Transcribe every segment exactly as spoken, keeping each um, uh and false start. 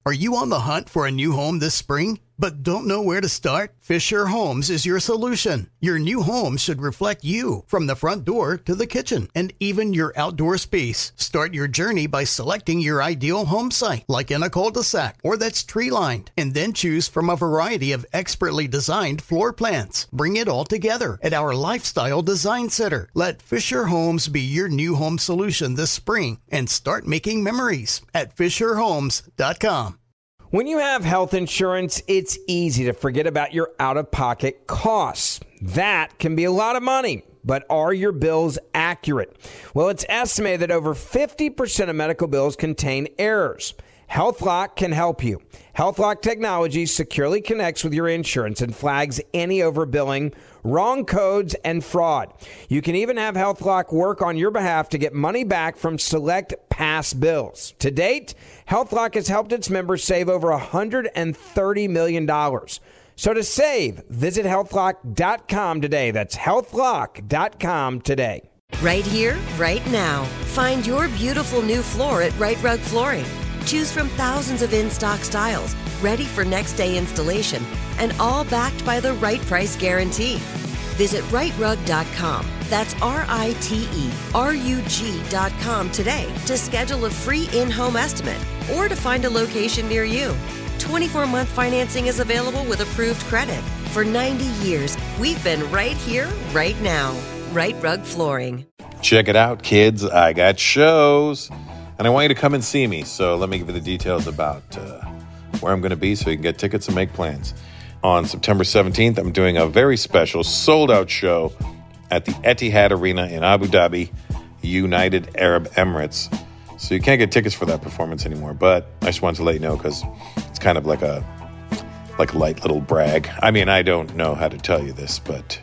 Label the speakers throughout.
Speaker 1: Are you on the hunt for a new home this spring, but don't know where to start? Fisher Homes is your solution. Your new home should reflect you, from the front door to the kitchen, and even your outdoor space. Start your journey by selecting your ideal home site, like in a cul-de-sac or that's tree-lined, and then choose from a variety of expertly designed floor plans. Bring it all together at our Lifestyle Design Center. Let Fisher Homes be your new home solution this spring and start making memories at fisher homes dot com.
Speaker 2: When you have health insurance, it's easy to forget about your out-of-pocket costs. That can be a lot of money, but are your bills accurate? Well, it's estimated that over fifty percent of medical bills contain errors. HealthLock can help you. HealthLock technology securely connects with your insurance and flags any overbilling, wrong codes, and fraud. You can even have HealthLock work on your behalf to get money back from select past bills. To date, HealthLock has helped its members save over one hundred thirty million dollars. So to save, visit health lock dot com today. That's health lock dot com today.
Speaker 3: Right here, right now. Find your beautiful new floor at Right Rug Flooring. Choose from thousands of in-stock styles, ready for next day installation, and all backed by the right price guarantee. Visit right rug dot com. That's R I T E R U G dot com today to schedule a free in-home estimate or to find a location near you. twenty-four month financing is available with approved credit. For ninety years, we've been right here, right now. Right Rug Flooring.
Speaker 4: Check it out, kids. I got shows. And I want you to come and see me. So let me give you the details about uh, where I'm going to be so you can get tickets and make plans. On September seventeenth, I'm doing a very special sold-out show at the Etihad Arena in Abu Dhabi, United Arab Emirates. So you can't get tickets for that performance anymore. But I just wanted to let you know because it's kind of like a like a light little brag. I mean, I don't know how to tell you this, but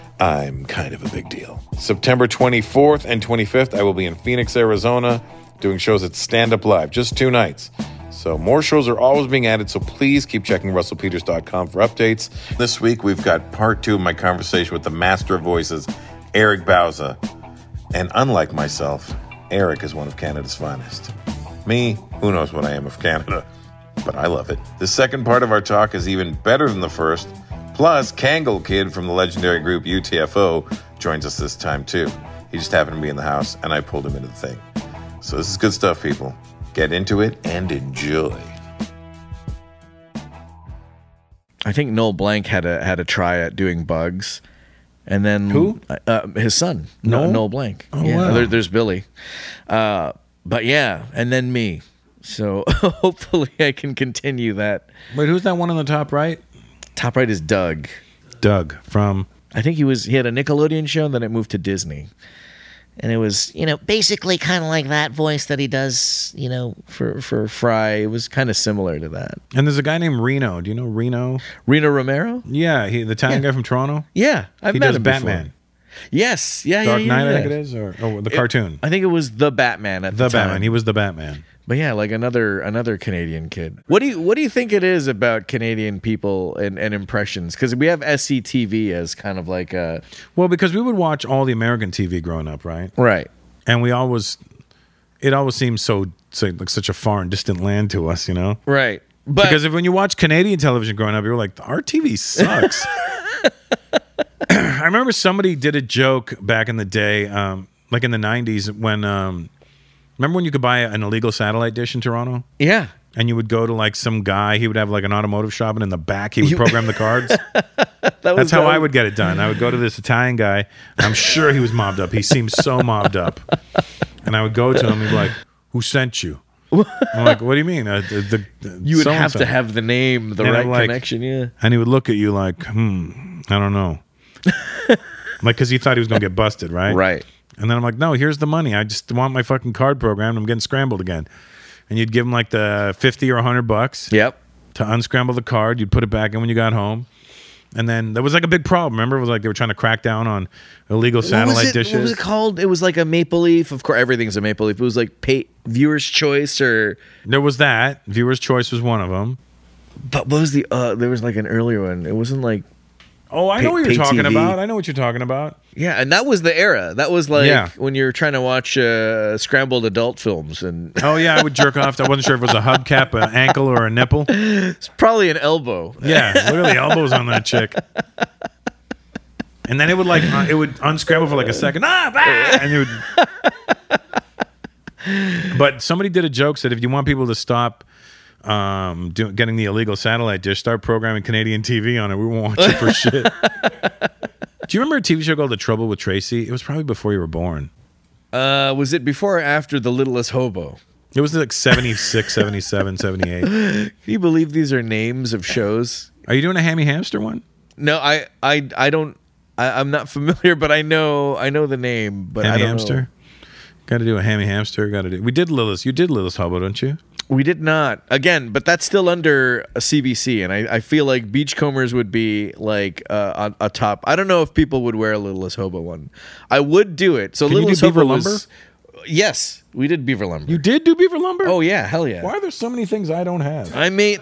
Speaker 4: I'm kind of a big deal. September twenty-fourth and twenty-fifth, I will be in Phoenix, Arizona, doing shows at Stand Up Live, just two nights. So more shows are always being added, so please keep checking russell peters dot com for updates. This week, we've got part two of my conversation with the master of voices, Eric Bauza. And unlike myself, Eric is one of Canada's finest. Me, who knows what I am of Canada, but I love it. The second part of our talk is even better than the first. Plus, Kangol Kid from the legendary group U T F O joins us this time, too. He just happened to be in the house, and I pulled him into the thing. So this is good stuff, people. Get into it and enjoy.
Speaker 5: I think Noel Blanc had a had a try at doing Bugs, and then
Speaker 6: who?
Speaker 5: Uh, his son,
Speaker 6: Noel,
Speaker 5: no, Noel Blanc.
Speaker 6: Oh,
Speaker 5: yeah,
Speaker 6: wow.
Speaker 5: there, there's Billy, uh, but yeah, and then me. So hopefully I can continue that.
Speaker 6: Wait, who's that one on the top right?
Speaker 5: Top right is Doug.
Speaker 6: Doug from.
Speaker 5: I think he was. He had a Nickelodeon show, and then it moved to Disney. And it was, you know, basically kind of like that voice that he does, you know, for, for Fry. It was kind of similar to that.
Speaker 6: And there's a guy named Reno. Do you know Reno?
Speaker 5: Reno Romero?
Speaker 6: Yeah, he the Italian
Speaker 5: yeah.
Speaker 6: guy from Toronto.
Speaker 5: Yeah, I've
Speaker 6: he
Speaker 5: met
Speaker 6: does
Speaker 5: him
Speaker 6: Batman.
Speaker 5: Before. Yes, yeah,
Speaker 6: Dark
Speaker 5: yeah, yeah.
Speaker 6: Knight,
Speaker 5: yeah.
Speaker 6: I think it is, or oh, the cartoon.
Speaker 5: It, I think it was the Batman at the,
Speaker 6: the
Speaker 5: time.
Speaker 6: Batman. He was the Batman.
Speaker 5: But yeah, like another another Canadian kid. What do you what do you think it is about Canadian people and, and impressions? Because we have S C T V as kind of like a
Speaker 6: well, because we would watch all the American T V growing up, right?
Speaker 5: Right.
Speaker 6: And we always, it always seems so, so like such a foreign, distant land to us, you know?
Speaker 5: Right. But
Speaker 6: because if when you watch Canadian television growing up, you were like, our T V sucks. I remember somebody did a joke back in the day, um, like in the nineties, when, um, remember when you could buy an illegal satellite dish in Toronto?
Speaker 5: Yeah.
Speaker 6: And you would go to like some guy, he would have like an automotive shop, and in the back he would program the cards. that That's how I would get it done. I would go to this Italian guy. I'm sure he was mobbed up. He seemed so mobbed up. And I would go to him and be like, who sent you? I'm like, what do you mean? Uh, the, the,
Speaker 5: you would
Speaker 6: so-and-so.
Speaker 5: have to have the name, the
Speaker 6: and
Speaker 5: right
Speaker 6: like,
Speaker 5: connection, yeah.
Speaker 6: And he would look at you like, hmm, I don't know. Like, because he thought he was going to get busted, right?
Speaker 5: Right.
Speaker 6: And then I'm like, no, here's the money. I just want my fucking card programmed. I'm getting scrambled again. And you'd give him like the fifty or one hundred bucks.
Speaker 5: Yep.
Speaker 6: To unscramble the card. You'd put it back in when you got home. And then there was like a big problem. Remember, it was like they were trying to crack down on illegal satellite
Speaker 5: what was it,
Speaker 6: dishes.
Speaker 5: What was it called? It was like a Maple Leaf. Of course, everything's a Maple Leaf. It was like pay, Viewer's Choice, or
Speaker 6: there was that. Viewer's Choice was one of them.
Speaker 5: But what was the? Uh, there was like an earlier one. It wasn't like.
Speaker 6: Oh, I know
Speaker 5: Pay-
Speaker 6: what
Speaker 5: pay
Speaker 6: you're talking
Speaker 5: T V.
Speaker 6: about. I know what you're talking about.
Speaker 5: Yeah, and that was the era. That was like
Speaker 6: Yeah.
Speaker 5: when you're trying to watch uh, scrambled adult films, and
Speaker 6: Oh yeah, I would jerk off. I wasn't sure if it was a hubcap, an ankle, or a nipple.
Speaker 5: it's probably an elbow.
Speaker 6: Yeah, look at the elbows on that chick. And then it would like uh, it would unscramble for like a second. Ah, bah! and it would. But somebody did a joke said if you want people to stop um, do, getting the illegal satellite dish, start programming Canadian T V on it. We won't watch it for shit. Do you remember a T V show called The Trouble with Tracy? It was probably before you were born.
Speaker 5: Uh, was it before or after The Littlest Hobo?
Speaker 6: It was like seventy-six, seventy-seven, seventy-eight.
Speaker 5: Can you believe these are names of shows?
Speaker 6: Are you doing a Hammy Hamster one?
Speaker 5: No, I, I, I don't. I, I'm not familiar, but I know, I know the name. But I
Speaker 6: Hammy
Speaker 5: don't
Speaker 6: Hamster?
Speaker 5: know.
Speaker 6: Got to do a Hammy Hamster. Got to do. We did Lilith. You did Lilith Hobo, don't you?
Speaker 5: We did not. Again, but that's still under a C B C, and I, I feel like Beachcombers would be like uh, a, a top. I don't know if people would wear a Littlest Hobo one. I would do it. So
Speaker 6: Can you do
Speaker 5: Littlest
Speaker 6: Beaver
Speaker 5: Hobo
Speaker 6: Lumber?
Speaker 5: was- yes, we did Beaver Lumber.
Speaker 6: You did do Beaver Lumber?
Speaker 5: Oh yeah, hell yeah.
Speaker 6: Why are there so many things I don't have?
Speaker 5: I made.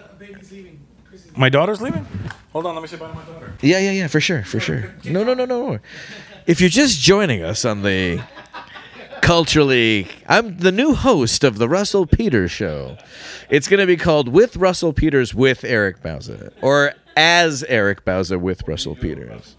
Speaker 6: My daughter's leaving? Hold on, let me say bye to my daughter.
Speaker 5: Yeah, yeah, yeah, for sure, for sure. No, no, no, no. If you're just joining us on the culturally, I'm the new host of the Russell Peters Show. It's going to be called With Russell Peters with Eric Bauza, or As Eric Bauza with Russell Peters.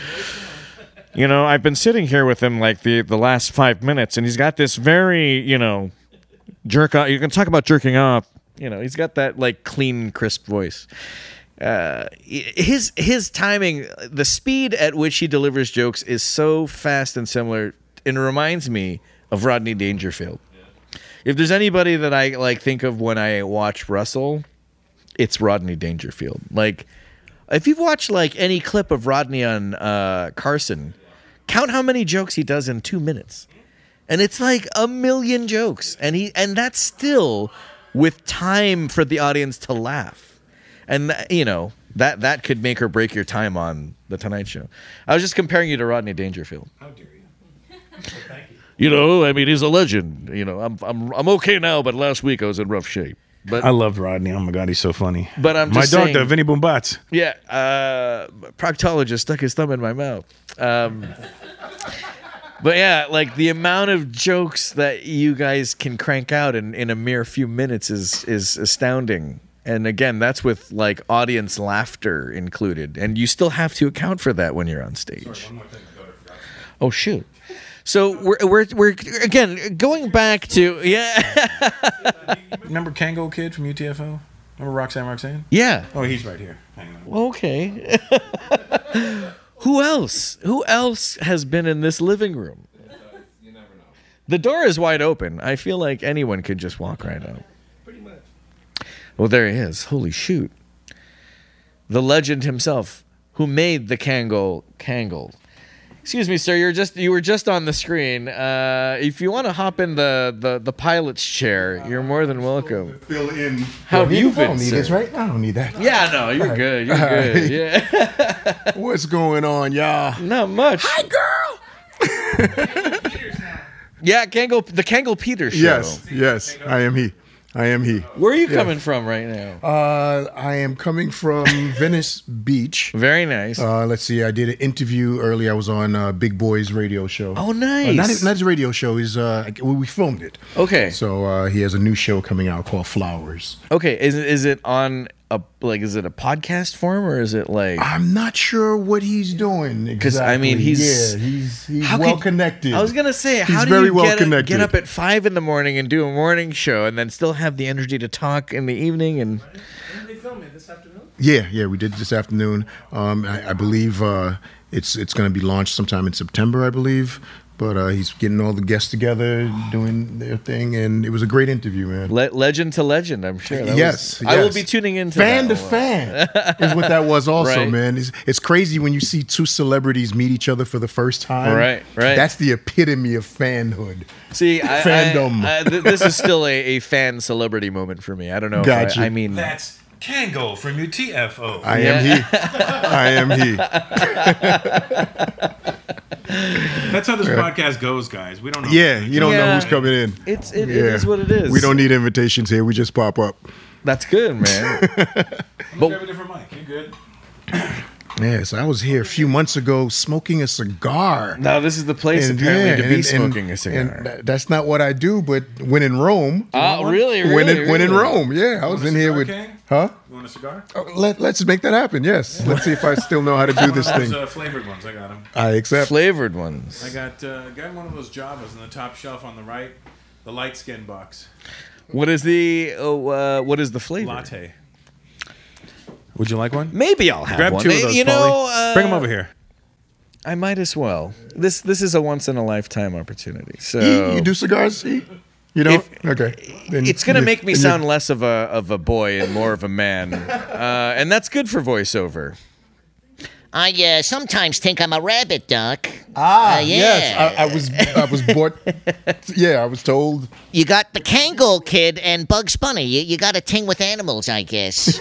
Speaker 5: You know, I've been sitting here with him like the the last five minutes, and he's got this very, you know, jerk off. You can talk about jerking off. You know, he's got that like clean, crisp voice. Uh, his his timing, the speed at which he delivers jokes is so fast and similar, and it reminds me of Rodney Dangerfield. If there's anybody that I like think of when I watch Russell, it's Rodney Dangerfield. Like, if you've watched like any clip of Rodney on uh, Carson, count how many jokes he does in two minutes, and it's like a million jokes, and he and that's still with time for the audience to laugh. And, you know, that that could make or break your time on The Tonight Show. I was just comparing you to Rodney Dangerfield.
Speaker 6: How dare you? Thank you.
Speaker 5: You know, I mean, he's a legend. You know, I'm I'm I'm okay now, but last week I was in rough shape. But
Speaker 6: I loved Rodney. Oh my God, he's so funny.
Speaker 5: But I'm
Speaker 6: my
Speaker 5: just
Speaker 6: doctor,
Speaker 5: saying-
Speaker 6: Vinny Boombatz.
Speaker 5: yeah, uh, proctologist stuck his thumb in my mouth. Um, but yeah, like the amount of jokes that you guys can crank out in, in a mere few minutes is is astounding. And again, that's with like audience laughter included, and you still have to account for that when you're on stage.
Speaker 6: Sorry, one more thing.
Speaker 5: Oh shoot! So we're we're we're again going back to yeah
Speaker 6: Remember Kango Kid from U T F O? Remember Roxanne Roxanne?
Speaker 5: yeah.
Speaker 6: Oh, he's right here. Hang on.
Speaker 5: Okay. Who else? Who else has been in this living room?
Speaker 7: You never know.
Speaker 5: The door is wide open. I feel like anyone could just walk right out.
Speaker 7: Pretty much.
Speaker 5: Well, there he is. Holy shoot. The legend himself, who made the Kangol Kangol. Excuse me, sir. You're just you were just on the screen. Uh, if you want to hop in the, the, the pilot's chair, you're more than welcome.
Speaker 8: Fill in.
Speaker 5: How have you
Speaker 8: I don't
Speaker 5: been,
Speaker 8: need
Speaker 5: sir?
Speaker 8: this, right? I don't need that.
Speaker 5: Yeah, no, you're good. You're good. Yeah,
Speaker 8: What's going on, y'all?
Speaker 5: not much. Hi, girl. Yeah, Kangol, the Kangol Peters show.
Speaker 8: Yes, yes, I am he. I am he.
Speaker 5: Where are you coming from right now?
Speaker 8: Uh, I am coming from Venice Beach.
Speaker 5: Very nice.
Speaker 8: Uh, let's see. I did an interview earlier. I was on uh, Big Boy's radio show.
Speaker 5: Oh,
Speaker 8: Uh,
Speaker 5: nice.
Speaker 8: not, his, not his radio show. He's uh, well, we filmed it.
Speaker 5: Okay.
Speaker 8: So uh, he has a new show coming out called Flowers.
Speaker 5: Okay. Is it is it on a like is it a podcast form or is it like?
Speaker 8: I'm not sure what he's doing exactly.
Speaker 5: 'Cause, I mean, he's-
Speaker 8: yeah, he's he's
Speaker 5: How
Speaker 8: well
Speaker 5: could-
Speaker 8: connected.
Speaker 5: I was gonna say, how
Speaker 8: He's
Speaker 5: do
Speaker 8: very
Speaker 5: you
Speaker 8: well
Speaker 5: get,
Speaker 8: connected.
Speaker 5: get up at five in the morning and do a morning show and then still have the energy to talk in the evening? And
Speaker 7: Didn't they film it this afternoon?
Speaker 8: Yeah, yeah, we did it this afternoon. Um, I, I believe uh, it's it's going to be launched sometime in September, I believe. But uh, he's getting all the guests together, doing their thing, and it was a great interview, man.
Speaker 5: le- legend to legend, I'm sure. That
Speaker 8: yes,
Speaker 5: was- I will
Speaker 8: yes.
Speaker 5: be tuning into
Speaker 8: fan
Speaker 5: that
Speaker 8: to
Speaker 5: one.
Speaker 8: fan is what that was also,
Speaker 5: Right.
Speaker 8: man. It's, it's crazy when you see two celebrities meet each other for the first time.
Speaker 5: Right, right.
Speaker 8: That's the epitome of fanhood.
Speaker 5: See, I,
Speaker 8: Fandom.
Speaker 5: I, I, th- this is still a, a fan celebrity moment for me. I don't know.
Speaker 8: Gotcha.
Speaker 5: If I, I mean,
Speaker 6: That's Kango from U T F O.
Speaker 8: I
Speaker 5: Yeah.
Speaker 8: am he. I am he.
Speaker 6: That's how this podcast goes, guys. We don't know.
Speaker 8: Yeah, you don't know
Speaker 5: Yeah.
Speaker 8: who's coming in.
Speaker 5: it's it,
Speaker 8: Yeah.
Speaker 5: it is what it is.
Speaker 8: We don't need invitations here. We just pop up.
Speaker 5: That's good, man.
Speaker 6: But, grab a different mic. You good?
Speaker 8: Yes, I was here a few months ago smoking a cigar.
Speaker 5: Now this is the place
Speaker 8: And,
Speaker 5: apparently
Speaker 8: yeah,
Speaker 5: to be
Speaker 8: and-
Speaker 5: smoking
Speaker 8: and-
Speaker 5: a cigar.
Speaker 8: And th- that's not what I do, but when in Rome.
Speaker 5: Oh, really? Really?
Speaker 8: when in, when in
Speaker 5: really?
Speaker 8: Rome, yeah. I was in here with.
Speaker 6: King?
Speaker 8: Huh?
Speaker 6: You want a cigar?
Speaker 8: Oh, let, let's make that happen, yes. Let's see if I still know how to do this
Speaker 6: Those,
Speaker 8: thing.
Speaker 6: uh, flavored ones. I got them.
Speaker 8: I accept.
Speaker 5: Flavored ones.
Speaker 6: I got uh, got one of those Javas in the top shelf on the right, the light skin box
Speaker 5: What is the oh, uh, what is the flavor?
Speaker 6: latte. Would you like one?
Speaker 5: Maybe I'll have
Speaker 6: Grab
Speaker 5: one.
Speaker 6: two of those.
Speaker 5: You know,
Speaker 6: Paulie.
Speaker 5: uh,
Speaker 6: bring them over here.
Speaker 5: I might as well. This this is a once in a lifetime opportunity. So
Speaker 8: E, you do cigars, E? You don't?
Speaker 5: If-
Speaker 8: okay. Then
Speaker 5: it's gonna
Speaker 8: you-
Speaker 5: make me
Speaker 8: then you-
Speaker 5: sound less of a of a boy and more of a man, uh, and that's good for voiceover.
Speaker 9: I uh, sometimes think I'm a rabbit, Doc.
Speaker 8: Ah,
Speaker 9: Uh, yeah.
Speaker 8: yes. I, I was I was bought. Yeah, I was told.
Speaker 9: You got the Kangol Kid and Bugs Bunny. You, you got a ting with animals, I guess.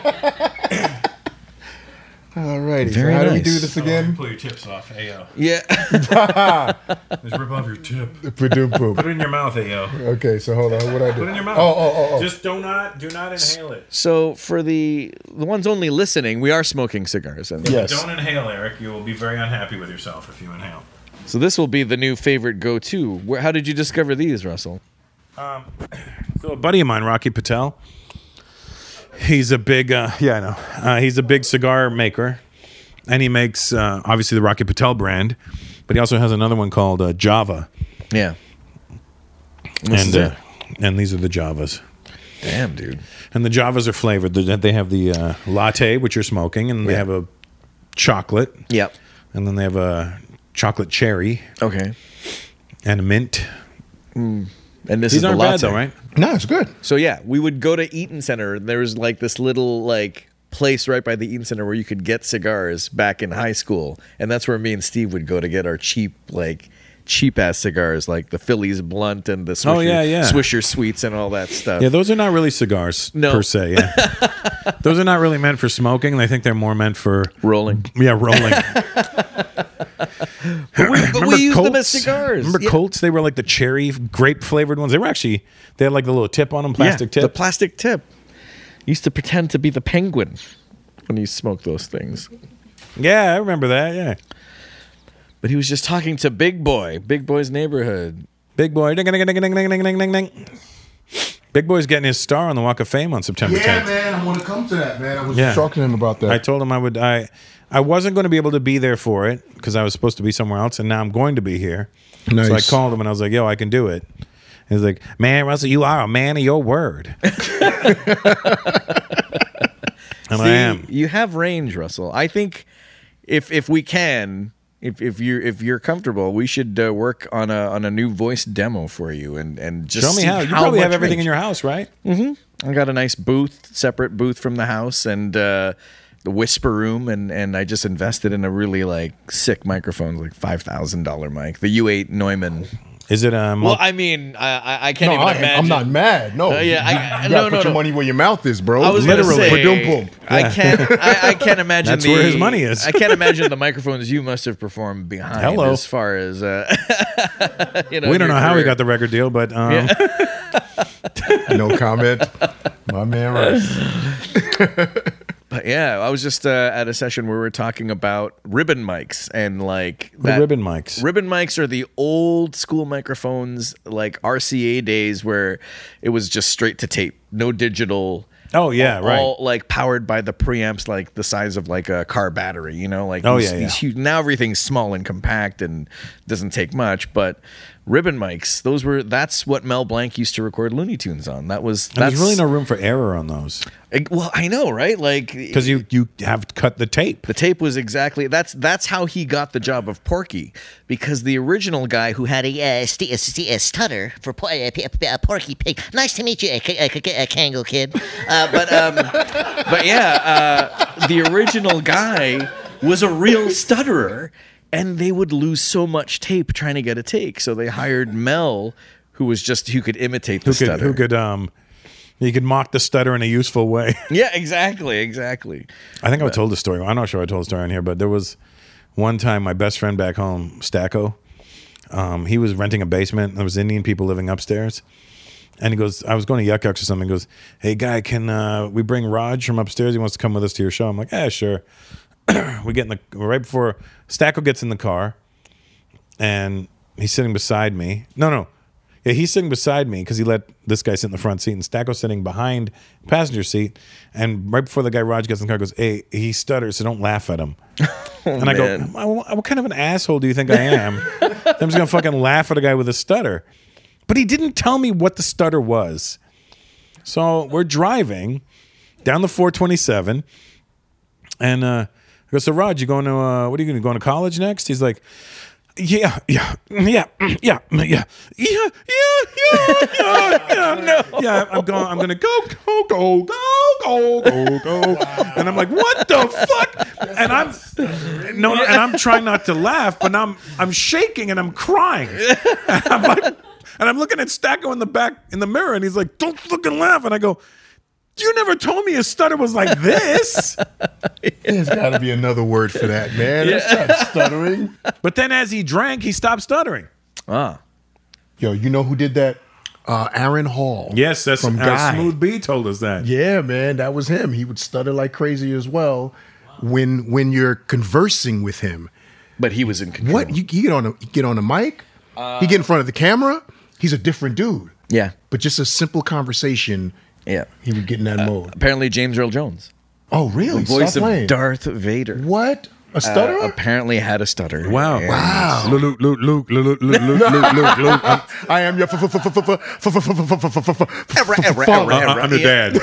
Speaker 8: All righty. So
Speaker 5: Very
Speaker 8: how do we
Speaker 5: nice.
Speaker 8: do this again?
Speaker 6: Pull your tips off, Ayo.
Speaker 5: Yeah.
Speaker 6: Just rip off your tip.
Speaker 8: Ba-doom, boom.
Speaker 6: Put it in your mouth, Ayo.
Speaker 8: Okay, so hold on. What I do?
Speaker 6: Put it in your mouth.
Speaker 8: Oh, oh, oh, oh.
Speaker 6: Just do not, do not inhale it.
Speaker 5: So for the the ones only listening, we are smoking cigars, and
Speaker 8: Yes.
Speaker 6: Don't inhale, Eric. You will be very unhappy with yourself if you inhale.
Speaker 5: so this will be the new favorite go-to. Where, how did you discover these, Russell?
Speaker 6: So a buddy of mine, Rocky Patel, he's a big, uh, yeah, I know. Uh, he's a big cigar maker, and he makes uh, obviously the Rocky Patel brand, but he also has another one called uh, Java,
Speaker 5: Yeah. This
Speaker 6: and
Speaker 5: is
Speaker 6: uh,
Speaker 5: it.
Speaker 6: and these are the Javas.
Speaker 5: Damn, dude.
Speaker 6: And the Javas are flavored. They they have the uh, latte, which you're smoking, and they
Speaker 5: Yeah.
Speaker 6: have a chocolate,
Speaker 5: Yep.
Speaker 6: and then they have a chocolate cherry
Speaker 5: Okay.
Speaker 6: and a mint.
Speaker 5: And this
Speaker 6: These
Speaker 5: is the
Speaker 6: aren't
Speaker 5: latte.
Speaker 6: bad though, right?
Speaker 8: No, it's good.
Speaker 5: So yeah, we would go to Eaton Center. There was like this little like place right by the Eaton Center where you could get cigars back in high school, and that's where me and Steve would go to get our cheap like cheap ass cigars like the Phillies Blunt and the Swisher,
Speaker 6: Oh, yeah, yeah.
Speaker 5: Swisher Sweets and all that stuff.
Speaker 6: Yeah, those are not really cigars
Speaker 5: No.
Speaker 6: per se. Yeah. Those are not really meant for smoking. I think they're more meant for
Speaker 5: Rolling.
Speaker 6: Yeah, rolling.
Speaker 5: But we, but we used them as cigars.
Speaker 6: Remember
Speaker 5: Yeah.
Speaker 6: Colts? They were like the cherry grape flavored ones. They were actually they had like the little tip on them, plastic
Speaker 5: yeah,
Speaker 6: tip.
Speaker 5: The plastic tip. Used to pretend to be the penguin when you smoked those things.
Speaker 6: Yeah, I remember that. Yeah,
Speaker 5: But he was just talking to Big Boy, Big Boy's neighborhood.
Speaker 6: Big Boy. Ding, ding, ding, ding, ding, ding, ding, ding, ding. Big Boy's getting his star on the Walk of Fame on September
Speaker 8: Yeah,
Speaker 6: tenth.
Speaker 8: man. I want to come to that, man. I was
Speaker 6: Yeah.
Speaker 8: talking to him about that.
Speaker 6: I told him I would. I I wasn't going to be able to be there for it because I was supposed to be somewhere else, and now I'm going to be here.
Speaker 8: Nice.
Speaker 6: So I called him and I was like, "Yo, I can do it." He's like, "Man, Russell, you are a man of your word." And I
Speaker 5: See,
Speaker 6: am.
Speaker 5: You have range, Russell. I think if if we can, if if you're if you're comfortable, we should uh, work on a on a new voice demo for you and and just
Speaker 6: Show me
Speaker 5: see
Speaker 6: how. You probably have
Speaker 5: much
Speaker 6: everything
Speaker 5: range.
Speaker 6: in your house, right?
Speaker 5: I got a nice booth, separate booth from the house, and uh, the whisper room, and and I just invested in a really like sick microphone, like five thousand dollar mic, the U eight Neumann.
Speaker 6: Is it um?
Speaker 5: Well, I mean, I I, I can't
Speaker 8: no,
Speaker 5: even
Speaker 8: I,
Speaker 5: imagine.
Speaker 8: I'm not mad. No.
Speaker 5: Uh, yeah, I-
Speaker 8: you,
Speaker 5: I-
Speaker 8: you
Speaker 5: no,
Speaker 8: gotta
Speaker 5: no,
Speaker 8: put your
Speaker 5: no.
Speaker 8: money where your mouth is, bro.
Speaker 5: I was gonna
Speaker 8: Literally.
Speaker 5: say,
Speaker 8: Ba-doom, boom.
Speaker 5: I can't. I, I can't imagine.
Speaker 6: That's
Speaker 5: the,
Speaker 6: where his money is.
Speaker 5: I can't imagine the microphones you must have performed behind.
Speaker 6: Hello.
Speaker 5: As far as uh, you know,
Speaker 6: we don't
Speaker 5: your
Speaker 6: know how he
Speaker 5: career.
Speaker 6: got the record deal, but um,
Speaker 8: No comment. My man, right.
Speaker 5: But yeah, I was just uh, at a session where we were talking about ribbon mics and like
Speaker 6: the
Speaker 5: that-
Speaker 6: ribbon mics.
Speaker 5: Ribbon mics are the old school microphones, like R C A days, where it was just straight to tape, no digital.
Speaker 6: Oh, yeah,
Speaker 5: all,
Speaker 6: right.
Speaker 5: all, like powered by the preamps, like the size of like a car battery. You know, like
Speaker 6: Oh,
Speaker 5: these,
Speaker 6: yeah,
Speaker 5: these
Speaker 6: yeah.
Speaker 5: huge. Now everything's small and compact and doesn't take much, but. Ribbon mics, those were that's what Mel Blanc used to record Looney Tunes on. That was
Speaker 6: And
Speaker 5: that's
Speaker 6: there's really no room for error on those
Speaker 5: well, I know, right? Like
Speaker 6: because you you have cut the tape.
Speaker 5: the tape was exactly that's that's how he got the job of Porky, because the original guy who had a
Speaker 9: Uh, st- uh, st- uh, stutter for po- uh, p- uh, Porky Pig. Nice to meet you, uh, K- uh, K- uh, Kangol Kid.
Speaker 5: uh, but um, but yeah, uh, the original guy was a real stutterer, and they would lose so much tape trying to get a take, so they hired Mel, who was just who could imitate the
Speaker 6: Who could
Speaker 5: stutter.
Speaker 6: who could um, you could mock the stutter in a useful way.
Speaker 5: Yeah, exactly, exactly.
Speaker 6: I think I told the story. I'm not sure I told the story on here, but there was one time my best friend back home, Stacko, um, he was renting a basement. There was Indian people living upstairs. And he goes, I was going to Yuck Yucks or something. He goes, hey, guy, can uh, we bring Raj from upstairs? He wants to come with us to your show. I'm like, yeah, sure. we get in the right before Stacko gets in the car, and he's sitting beside me. No, no, yeah, he's sitting beside me because he let this guy sit in the front seat, and Stacko's sitting behind the passenger seat. And right before the guy Raj gets in the car, goes, "Hey, he stutters, so don't laugh at him."
Speaker 5: Oh,
Speaker 6: and I
Speaker 5: man.
Speaker 6: go, "What what kind of an asshole do you think I am? I'm just gonna fucking laugh at a guy with a stutter." But he didn't tell me what the stutter was. So we're driving down the four twenty-seven, and uh, I go, "So Raj, you going to uh, what are you going to go to college next?" He's like, "Yeah, yeah, yeah, yeah, yeah, yeah, yeah, yeah, yeah, yeah, no, yeah. I'm going. I'm going to go, go, go, go, go, go, go." And I'm like, "What the fuck?" And I'm no, no, and I'm trying not to laugh, but I'm I'm shaking and I'm crying. And I'm like. And I'm looking at Stacko in the back in the mirror, and he's like, "Don't fucking laugh." And I go, "You never told me his stutter was like this."
Speaker 8: There's got to be another word for that, man. It's not stuttering.
Speaker 6: But then as he drank, he stopped stuttering.
Speaker 5: Ah.
Speaker 8: Yo, you know who did that? Uh, Aaron Hall.
Speaker 6: Yes, that's
Speaker 8: from
Speaker 6: uh,
Speaker 8: Guy.
Speaker 6: Smooth B told us that.
Speaker 8: Yeah, man, that was him. He would stutter like crazy as well when when you're conversing with him.
Speaker 5: But he was in control.
Speaker 8: What you, you get on a you get on a mic? Uh, he get in front of the camera. He's a different dude.
Speaker 5: Yeah.
Speaker 8: But just a simple conversation,
Speaker 5: Yeah.
Speaker 8: he would get in that
Speaker 5: Uh,
Speaker 8: mode.
Speaker 5: apparently, James Earl Jones,
Speaker 8: Oh, really?
Speaker 5: the voice
Speaker 8: Stop
Speaker 5: of
Speaker 8: playing.
Speaker 5: Darth Vader,
Speaker 8: What? A stutterer?
Speaker 5: uh, apparently had a stutter.
Speaker 6: Wow.
Speaker 5: And-
Speaker 8: Wow.
Speaker 6: Luke, Luke, Luke, Luke, Luke, Luke, Luke, Luke, Luke. I'm,
Speaker 8: I am your father.
Speaker 6: I'm the dad.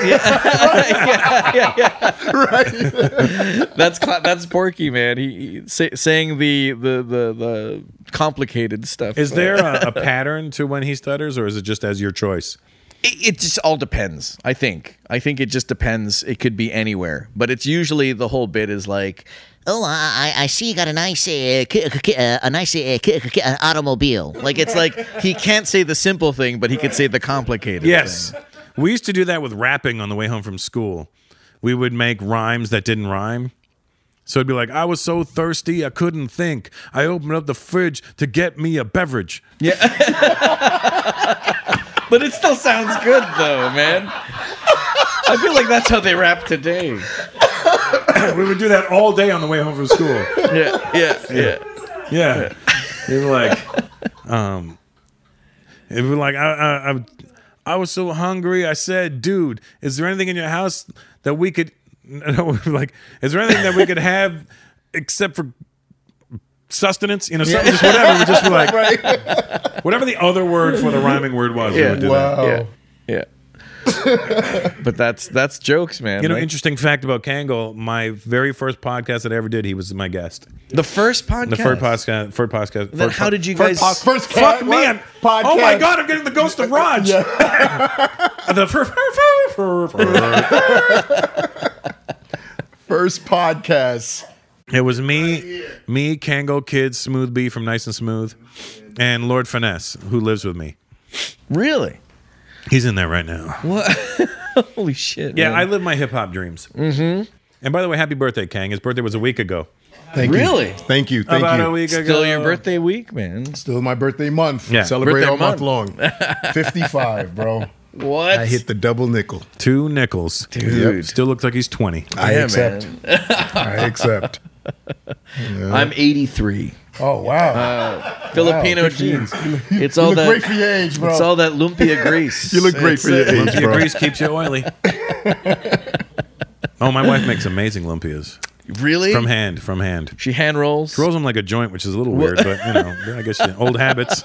Speaker 8: Right.
Speaker 5: That's cla- that's Porky, man. He, he say, saying the, the the the complicated stuff.
Speaker 6: Is there a, a pattern to when he stutters, or is it just as your choice?
Speaker 5: It, it just all depends. I think. I think it just depends. It could be anywhere, but it's usually the whole bit is like,
Speaker 9: Oh, I, I I see you got a nice, uh, k- k- uh, a nice uh, k- k- uh, automobile.
Speaker 5: like it's like he can't say the simple thing, but he could say the complicated.
Speaker 6: Yes.
Speaker 5: thing.
Speaker 6: We used to do that with rapping on the way home from school. We would make rhymes that didn't rhyme. So it'd be like, I was so thirsty, I couldn't think. I opened up the fridge to get me a beverage.
Speaker 5: Yeah. But it still sounds good, though, man. I feel like that's how they rap today.
Speaker 6: We would do that all day on the way home from school.
Speaker 5: Yeah, yeah, yeah.
Speaker 6: Yeah. They were like, um, it was like, I, I, I, I was so hungry. I said, dude, is there anything in your house that we could, no, like, is there anything that we could have except for sustenance? You know, something, just whatever. We just be like,
Speaker 8: Right.
Speaker 6: whatever the other word for the rhyming word was. We
Speaker 5: Yeah.
Speaker 6: would do
Speaker 8: Wow.
Speaker 5: Yeah, yeah. But that's that's jokes, man.
Speaker 6: You know,
Speaker 5: Like,
Speaker 6: interesting fact about Kangol, my very first podcast that I ever did, he was my guest.
Speaker 5: the first podcast.
Speaker 6: The first podcast. First podcast.
Speaker 5: Then
Speaker 6: first
Speaker 5: how
Speaker 6: po-
Speaker 5: did you
Speaker 8: First,
Speaker 5: guys?
Speaker 8: po- first
Speaker 6: Fuck
Speaker 8: cat-
Speaker 6: me!
Speaker 8: what?
Speaker 6: I'm,
Speaker 8: Podcast.
Speaker 6: oh my god! I'm getting the ghost of Raj. the fir- fir- fir- fir-
Speaker 8: First podcast.
Speaker 6: It was me, me, Kangol, Kid, Smooth B from Nice and Smooth, and Lord Finesse, who lives with me.
Speaker 5: Really?
Speaker 6: He's in there right now.
Speaker 5: What? Holy shit!
Speaker 6: Yeah,
Speaker 5: man.
Speaker 6: I live my hip hop dreams. Mm-hmm. And by the way, happy birthday, Kang. His birthday was a week ago.
Speaker 8: Thank
Speaker 5: Really?
Speaker 8: you. Thank you. Thank
Speaker 6: About
Speaker 8: you.
Speaker 6: a week ago.
Speaker 5: Still your birthday week, man.
Speaker 8: Still my birthday month.
Speaker 6: Yeah.
Speaker 8: Celebrate
Speaker 5: Birthday
Speaker 8: all month,
Speaker 5: month.
Speaker 8: long. fifty-five, bro.
Speaker 5: What?
Speaker 8: I hit the double nickel.
Speaker 6: Two nickels.
Speaker 5: Dude.
Speaker 6: Yep. Still looks like he's twenty.
Speaker 8: I
Speaker 5: Yeah,
Speaker 8: accept.
Speaker 5: man.
Speaker 8: I accept.
Speaker 5: I'm eighty-three.
Speaker 8: Oh wow.
Speaker 5: Filipino
Speaker 8: Good for you.
Speaker 5: jeans. It's all
Speaker 8: you look
Speaker 5: that.
Speaker 8: great for your age, bro.
Speaker 5: It's all that lumpia grease.
Speaker 8: You look great
Speaker 5: It's,
Speaker 8: for your
Speaker 5: uh,
Speaker 8: age,
Speaker 6: Lumpia
Speaker 8: bro.
Speaker 6: grease keeps you oily. Oh, my wife makes amazing lumpias.
Speaker 5: Really?
Speaker 6: From hand, from hand.
Speaker 5: She hand rolls.
Speaker 6: Rolls them like a joint, which is a little weird, but you know, I guess you, old habits.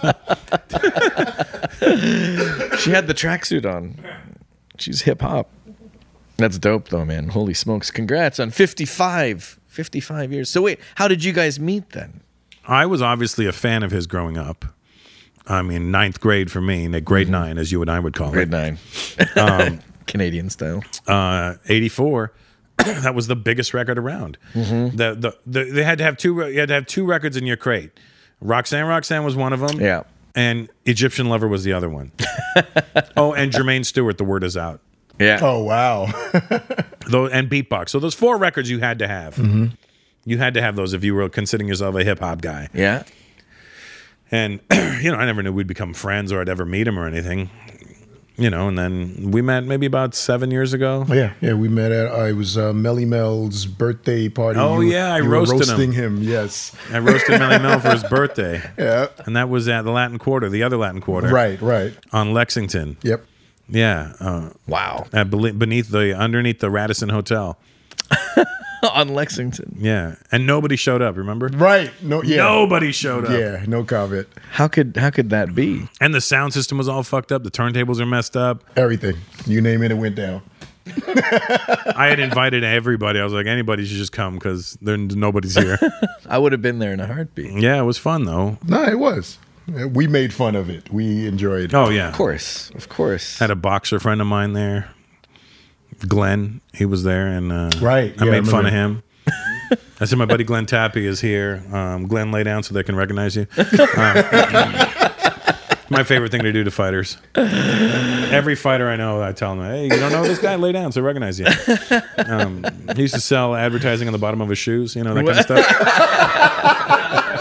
Speaker 5: She had the tracksuit on. She's hip hop. That's dope, though, man. Holy smokes! Congrats on fifty-five. fifty-five years. So wait, how did you guys meet then?
Speaker 6: I was obviously a fan of his growing up. I mean, ninth grade for me, grade nine, as you and I would call
Speaker 5: Grade
Speaker 6: it.
Speaker 5: nine. Canadian style.
Speaker 6: Uh, eighty-four. That was the biggest record around.
Speaker 5: Mm-hmm.
Speaker 6: The, the the they had to have two. You had to have two records in your crate. Roxanne, Roxanne was one of them.
Speaker 5: Yeah.
Speaker 6: And Egyptian Lover was the other one. Oh, and Jermaine Stewart, The Word Is Out.
Speaker 5: Yeah.
Speaker 8: Oh wow.
Speaker 6: Though, and Beatbox. So those four records you had to have.
Speaker 8: Mm-hmm.
Speaker 6: You had to have those if you were considering yourself a hip hop guy.
Speaker 5: Yeah.
Speaker 6: And you know, I never knew we'd become friends or I'd ever meet him or anything. you know, and then we met maybe about seven years ago.
Speaker 8: Oh, yeah, yeah, we met at uh, it was uh, Melly Mel's birthday party.
Speaker 6: Oh,
Speaker 8: You-
Speaker 6: yeah, I
Speaker 8: you were
Speaker 6: roasted
Speaker 8: roasting
Speaker 6: him.
Speaker 8: him. Yes,
Speaker 6: I roasted Melly Mel for his birthday.
Speaker 8: yeah,
Speaker 6: And that was at the Latin Quarter, the other Latin Quarter.
Speaker 8: right, right.
Speaker 6: On Lexington.
Speaker 8: Yep.
Speaker 6: Yeah. Uh,
Speaker 5: Wow.
Speaker 6: at bele- beneath the, underneath the Radisson Hotel.
Speaker 5: On Lexington.
Speaker 6: Yeah. And nobody showed up, remember?
Speaker 8: Right. No. Yeah.
Speaker 6: Nobody showed up.
Speaker 8: Yeah. No comment.
Speaker 5: How could how could that be?
Speaker 6: And the sound system was all fucked up. The turntables are messed up.
Speaker 8: Everything. You name it, it went down.
Speaker 6: I had invited everybody. I was like, anybody should just come because nobody's here.
Speaker 5: I would have been there in a heartbeat.
Speaker 6: Yeah, it was fun though.
Speaker 8: No, it was. We made fun of it. We enjoyed.
Speaker 6: Oh yeah,
Speaker 5: Of course, of course.
Speaker 6: had a boxer friend of mine there, Glenn. He was there, and uh,
Speaker 8: Right,
Speaker 6: I
Speaker 8: yeah, I
Speaker 6: made fun
Speaker 8: remember.
Speaker 6: of him. I said, my buddy Glenn Tappy is here. Um, Glenn, lay down so they can recognize you. Uh, my favorite thing to do to fighters. Every fighter I know, I tell them, hey, you don't know this guy? Lay down so they recognize you. Um, he used to sell advertising on the bottom of his shoes, you know, that kind of stuff.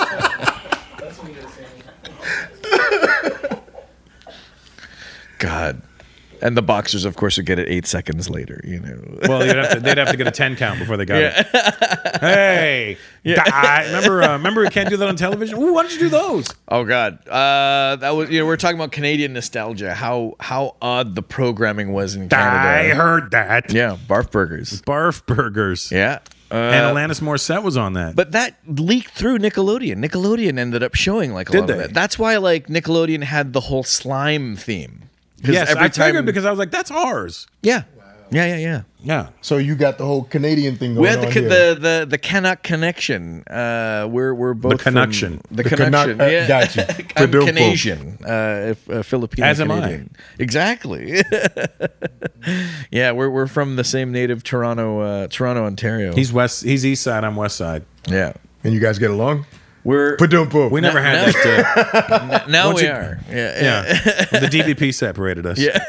Speaker 5: God. And the boxers, of course, would get it eight seconds later, you know.
Speaker 6: Well, you'd have to, they'd have to get a ten count before they got it. Hey, die. remember? Uh, remember, we can't do that on television. Ooh, why don't you do those?
Speaker 5: Oh God, uh, that was you know we're talking about Canadian nostalgia. How how odd the programming was in Canada.
Speaker 6: I heard that.
Speaker 5: Yeah, barf burgers.
Speaker 6: Barf burgers.
Speaker 5: Yeah, uh,
Speaker 6: And Alanis Morissette was on that.
Speaker 5: but that leaked through Nickelodeon. Nickelodeon ended up showing like a
Speaker 6: Did
Speaker 5: lot of
Speaker 6: they?
Speaker 5: it. That's why like Nickelodeon had the whole slime theme. 'Cause
Speaker 6: yes,
Speaker 5: every
Speaker 6: I
Speaker 5: time
Speaker 6: figured because I was like, that's ours.
Speaker 5: yeah, yeah, yeah, yeah.
Speaker 6: Yeah.
Speaker 8: So you got the whole Canadian thing going
Speaker 5: We had the
Speaker 8: on
Speaker 5: ca-
Speaker 8: here.
Speaker 5: the the the Canuck connection. Uh, we're we're both from-
Speaker 6: connection.
Speaker 5: The,
Speaker 8: The
Speaker 5: connection.
Speaker 8: Canuck- uh,
Speaker 5: yeah.
Speaker 8: got you.
Speaker 5: I'm
Speaker 8: Padumpo.
Speaker 5: Canadian. Uh, if, uh, Filipino.
Speaker 6: As am I.
Speaker 5: Canadian. Exactly. Yeah, we're we're from the same native Toronto, uh, Toronto, Ontario.
Speaker 6: He's west. He's east side. I'm west side.
Speaker 5: yeah.
Speaker 8: and you guys get along?
Speaker 5: We're
Speaker 8: Padumpo.
Speaker 6: We never had
Speaker 5: no.
Speaker 6: that. Uh,
Speaker 5: now
Speaker 6: once
Speaker 5: we
Speaker 6: you-
Speaker 5: are. Yeah, yeah.
Speaker 6: yeah. The D V P separated us.
Speaker 5: Yeah.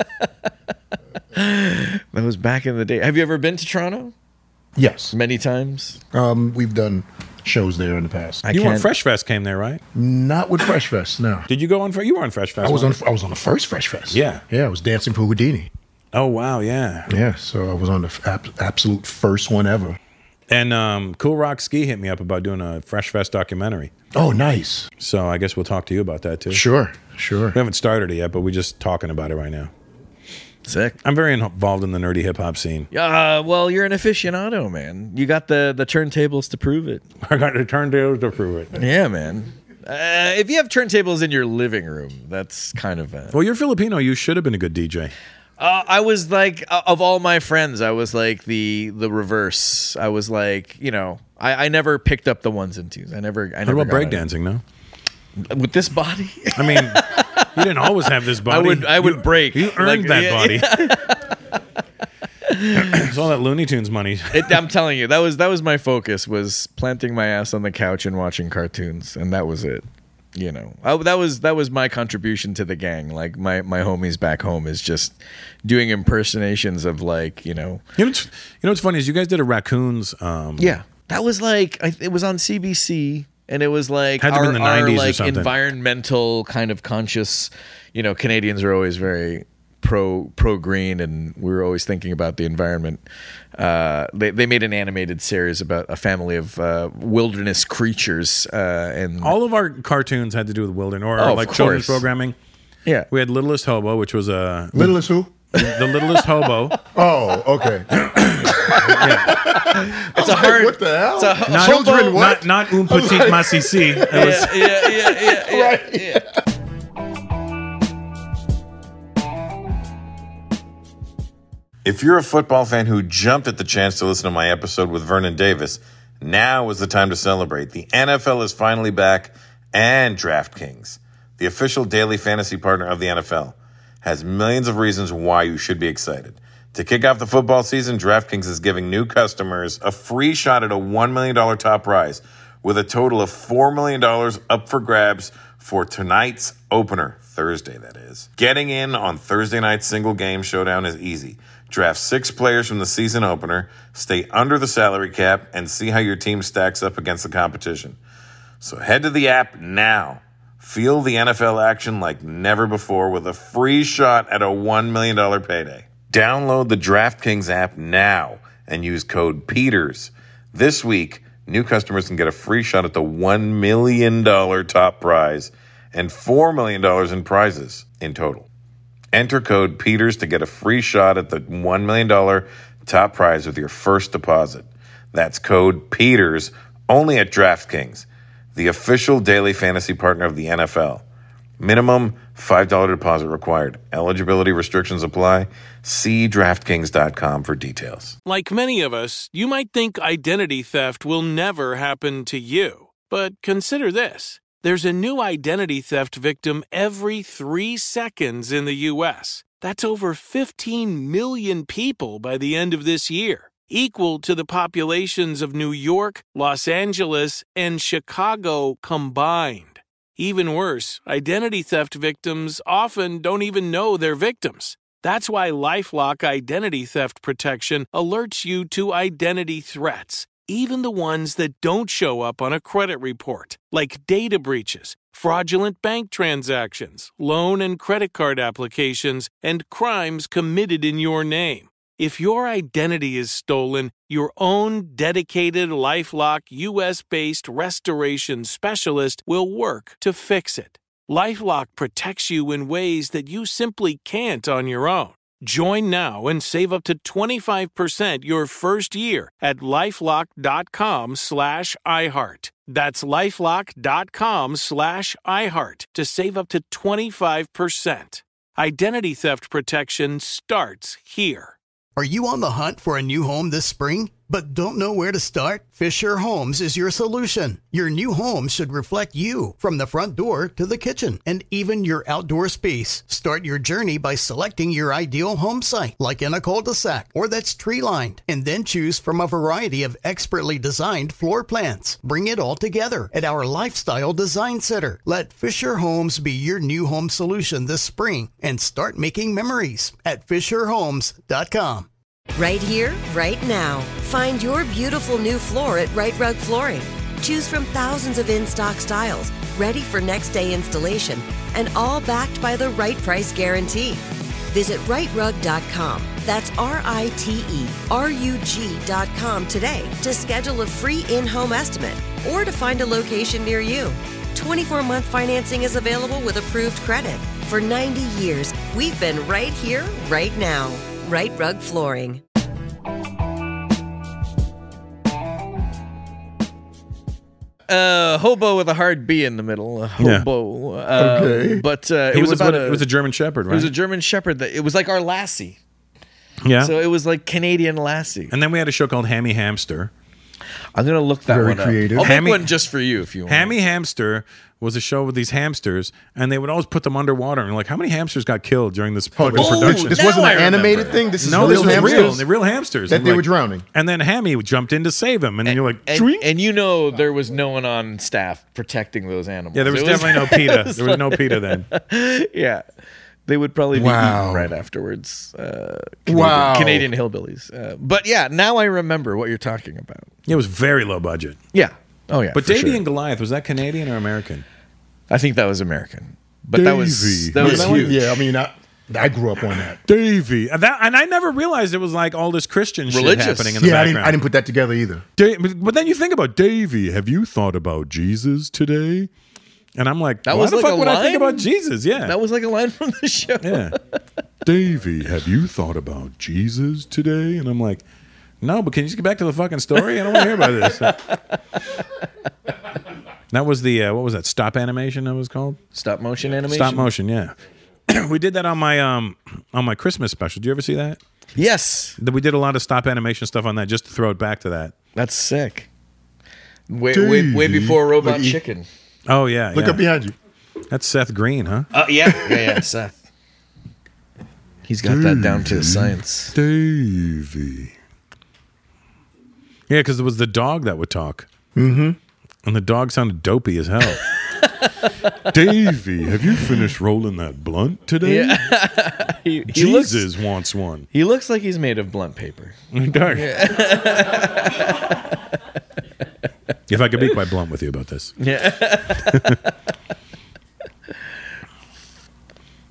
Speaker 5: That was back in the day. Have you ever been to Toronto?
Speaker 8: Yes.
Speaker 5: Many times.
Speaker 8: Um, we've done shows there in the past.
Speaker 5: I
Speaker 6: You
Speaker 5: can't.
Speaker 6: were Fresh Fest came there, right?
Speaker 8: Not with Fresh Fest. No.
Speaker 6: Did you go on? Fre- You were on Fresh Fest.
Speaker 8: I was on.
Speaker 6: weren't you?
Speaker 8: I was on the first Fresh Fest.
Speaker 6: Yeah.
Speaker 8: Yeah. I was dancing for Houdini.
Speaker 6: Oh wow, yeah.
Speaker 8: Yeah. So I was on the f- ab- absolute first one ever.
Speaker 6: And um, Cool Rock Ski hit me up about doing a Fresh Fest documentary.
Speaker 8: Oh, nice.
Speaker 6: So I guess we'll talk to you about that too.
Speaker 8: Sure. Sure.
Speaker 6: We haven't started it yet, but we're just talking about it right now.
Speaker 5: Sick.
Speaker 6: I'm very involved in the nerdy hip hop scene.
Speaker 5: Uh, well, you're an aficionado, man. You got the, the turntables to prove it.
Speaker 6: I got the turntables to prove it.
Speaker 5: Yeah, man. Uh, if you have turntables in your living room, that's kind of a...
Speaker 6: Well, you're Filipino. You should have been a good D J.
Speaker 5: Uh, I was like, uh, of all my friends, I was like the the reverse. I was like, you know, I, I never picked up the ones and twos. I never. I
Speaker 6: What
Speaker 5: never
Speaker 6: about
Speaker 5: got
Speaker 6: breakdancing? No.
Speaker 5: it. With this body?
Speaker 6: I mean, you didn't always have this body.
Speaker 5: I would I would
Speaker 6: You-
Speaker 5: break.
Speaker 6: You earned
Speaker 5: Like,
Speaker 6: that
Speaker 5: yeah,
Speaker 6: body.
Speaker 5: yeah.
Speaker 6: It's all that Looney Tunes money.
Speaker 5: It, I'm telling you, that was that was my focus, was planting my ass on the couch and watching cartoons, and that was it. You know, I, that was that was my contribution to the gang. Like my my homies back home is just doing impersonations of like you know.
Speaker 6: You know, what's, you know what's funny is you guys did a raccoons. Um,
Speaker 5: Yeah, that was like I, it was on C B C, and it was like
Speaker 6: Had to
Speaker 5: our,
Speaker 6: be in the
Speaker 5: our,
Speaker 6: nineties or
Speaker 5: like
Speaker 6: something.
Speaker 5: environmental kind of conscious. You know, Canadians are always very pro pro green, and we were always thinking about the environment. Uh, they they made an animated series about a family of uh, wilderness creatures, uh, and
Speaker 6: All of our cartoons had to do with wilderness or
Speaker 5: Oh, of
Speaker 6: like children's
Speaker 5: course.
Speaker 6: programming.
Speaker 5: yeah,
Speaker 6: We had Littlest Hobo, which was a
Speaker 8: Littlest who?
Speaker 6: the Littlest Hobo.
Speaker 8: Oh, okay.
Speaker 5: it's a hard.
Speaker 8: What the hell?
Speaker 5: It's a,
Speaker 6: Not,
Speaker 8: Children what?
Speaker 6: Not, not un petit massisi. It was
Speaker 5: yeah, yeah, yeah, yeah, yeah,
Speaker 8: Right.
Speaker 5: yeah.
Speaker 4: If you're a football fan who jumped at the chance to listen to my episode with Vernon Davis, now is the time to celebrate. The N F L is finally back, and DraftKings, the official daily fantasy partner of the N F L, has millions of reasons why you should be excited. To kick off the football season, DraftKings is giving new customers a free shot at a one million dollars top prize, with a total of four million dollars up for grabs for tonight's opener, Thursday that is. Getting in on Thursday night's single game showdown is easy. Draft six players from the season opener, stay under the salary cap, and see how your team stacks up against the competition. So head to the app now. Feel the N F L action like never before with a free shot at a one million dollars payday. Download the DraftKings app now and use code PETERS. This week, new customers can get a free shot at the one million dollars top prize and four million dollars in prizes in total. Enter code PETERS to get a free shot at the one million dollars top prize with your first deposit. That's code PETERS only at DraftKings, the official daily fantasy partner of the N F L. Minimum five dollars deposit required. Eligibility restrictions apply. See DraftKings dot com for details.
Speaker 10: Like many of us, you might think identity theft will never happen to you. But consider this. There's a new identity theft victim every three seconds in the U S. That's over fifteen million people by the end of this year, equal to the populations of New York, Los Angeles, and Chicago combined. Even worse, identity theft victims often don't even know they're victims. That's why LifeLock Identity Theft Protection alerts you to identity threats, even the ones that don't show up on a credit report, like data breaches, fraudulent bank transactions, loan and credit card applications, and crimes committed in your name. If your identity is stolen, your own dedicated LifeLock U S-based restoration specialist will work to fix it. LifeLock protects you in ways that you simply can't on your own. Join now and save up to twenty-five percent your first year at LifeLock.com slash iHeart. That's LifeLock.com slash iHeart to save up to twenty-five percent. Identity theft protection starts here.
Speaker 1: Are you on the hunt for a new home this spring, but don't know where to start? Fisher Homes is your solution. Your new home should reflect you, from the front door to the kitchen, and even your outdoor space. Start your journey by selecting your ideal home site, like in a cul-de-sac or that's tree-lined, and then choose from a variety of expertly designed floor plans. Bring it all together at our Lifestyle Design Center. Let Fisher Homes be your new home solution this spring and start making memories at Fisher Homes dot com.
Speaker 3: Right here, right now. Find your beautiful new floor at Right Rug Flooring. Choose from thousands of in-stock styles, ready for next day installation, and all backed by the right price guarantee. Visit right rug dot com. That's R I T E R U G dot com today to schedule a free in-home estimate or to find a location near you. twenty-four month financing is available with approved credit. For ninety years, we've been right here, right now. Right Rug Flooring.
Speaker 5: Uh, hobo with a hard B in the middle. A hobo. Yeah. Uh,
Speaker 8: okay.
Speaker 5: But uh,
Speaker 6: He
Speaker 5: it
Speaker 6: was,
Speaker 5: was
Speaker 6: a,
Speaker 5: about
Speaker 6: it
Speaker 5: a,
Speaker 6: was a German Shepherd, right?
Speaker 5: It was a German Shepherd. That it was like our Lassie.
Speaker 6: Yeah.
Speaker 5: So it was like Canadian Lassie.
Speaker 6: And then we had a show called Hammy Hamster.
Speaker 5: I'm gonna look that
Speaker 8: Very
Speaker 5: one
Speaker 8: creative.
Speaker 5: up. I'll
Speaker 6: Hammy-
Speaker 5: make one just for you if you want.
Speaker 6: Hammy Hamster was a show with these hamsters, and they would always put them underwater. And like, how many hamsters got killed during this fucking
Speaker 8: Oh,
Speaker 6: production?
Speaker 8: this
Speaker 5: Now
Speaker 8: wasn't
Speaker 5: I
Speaker 8: an animated
Speaker 5: remember.
Speaker 8: thing. This is
Speaker 6: no,
Speaker 8: real
Speaker 6: this was
Speaker 8: hamsters
Speaker 6: real. They're real hamsters.
Speaker 8: that
Speaker 6: And
Speaker 8: they
Speaker 6: like-
Speaker 8: were drowning.
Speaker 6: And then Hammy jumped in to save them, and then you're like,
Speaker 5: and,
Speaker 6: "Twink."
Speaker 5: and you know there was no one on staff protecting those animals.
Speaker 6: Yeah, there was
Speaker 5: It
Speaker 6: definitely no PETA. There was no PETA then.
Speaker 5: Yeah, they would probably be
Speaker 8: Wow.
Speaker 5: eaten right afterwards. Uh, Canadian,
Speaker 8: Wow.
Speaker 5: Canadian hillbillies. Uh, but yeah, now I remember what you're talking about.
Speaker 6: It was very low budget.
Speaker 5: Yeah. Oh yeah.
Speaker 6: But
Speaker 5: for
Speaker 6: Davy
Speaker 5: sure.
Speaker 6: and Goliath, was that Canadian or American?
Speaker 5: I think that was American. But that was
Speaker 6: Davy.
Speaker 5: that was
Speaker 8: yeah,
Speaker 5: huge.
Speaker 8: yeah, I mean, I, I grew up on that.
Speaker 6: Davy. And, that, and I never realized it was like all this Christian shit
Speaker 5: Religious.
Speaker 6: happening in the
Speaker 8: Yeah, I didn't,
Speaker 6: background.
Speaker 8: I didn't put that together either.
Speaker 6: Da- but then you think about Davy. Have you thought about Jesus today? And I'm like,
Speaker 5: That
Speaker 6: why
Speaker 5: was
Speaker 6: the
Speaker 5: like
Speaker 6: fuck
Speaker 5: a
Speaker 6: would I think
Speaker 5: line?
Speaker 6: about Jesus? Yeah.
Speaker 5: That was like a line from the show.
Speaker 6: yeah. Davy, have you thought about Jesus today? And I'm like, no, but can you just get back to the fucking story? I don't want to hear about this. That was the, uh, what was that, stop animation that was called?
Speaker 5: Stop motion animation.
Speaker 6: Stop motion, yeah. We did that on my um on my Christmas special. Did you ever see that?
Speaker 5: Yes,
Speaker 6: That we did a lot of stop animation stuff on that just to throw it back to that.
Speaker 5: that's sick. Way, way, way
Speaker 8: Davy.
Speaker 5: before Robot
Speaker 8: Look, he-
Speaker 5: Chicken.
Speaker 6: Oh, yeah.
Speaker 8: Look
Speaker 6: yeah.
Speaker 8: up behind you.
Speaker 6: That's Seth Green, huh?
Speaker 5: Uh, yeah, yeah, yeah. Seth. He's got that down to a science.
Speaker 6: Davy. Yeah, because it was the dog that would talk. Mm-hmm. And the dog sounded dopey as hell. Davy, have you finished rolling that blunt today?
Speaker 5: Yeah. he, he looks,
Speaker 6: Jesus wants one.
Speaker 5: he looks like he's made of blunt paper.
Speaker 6: Dark. If I could be quite blunt with you about this.
Speaker 5: Yeah.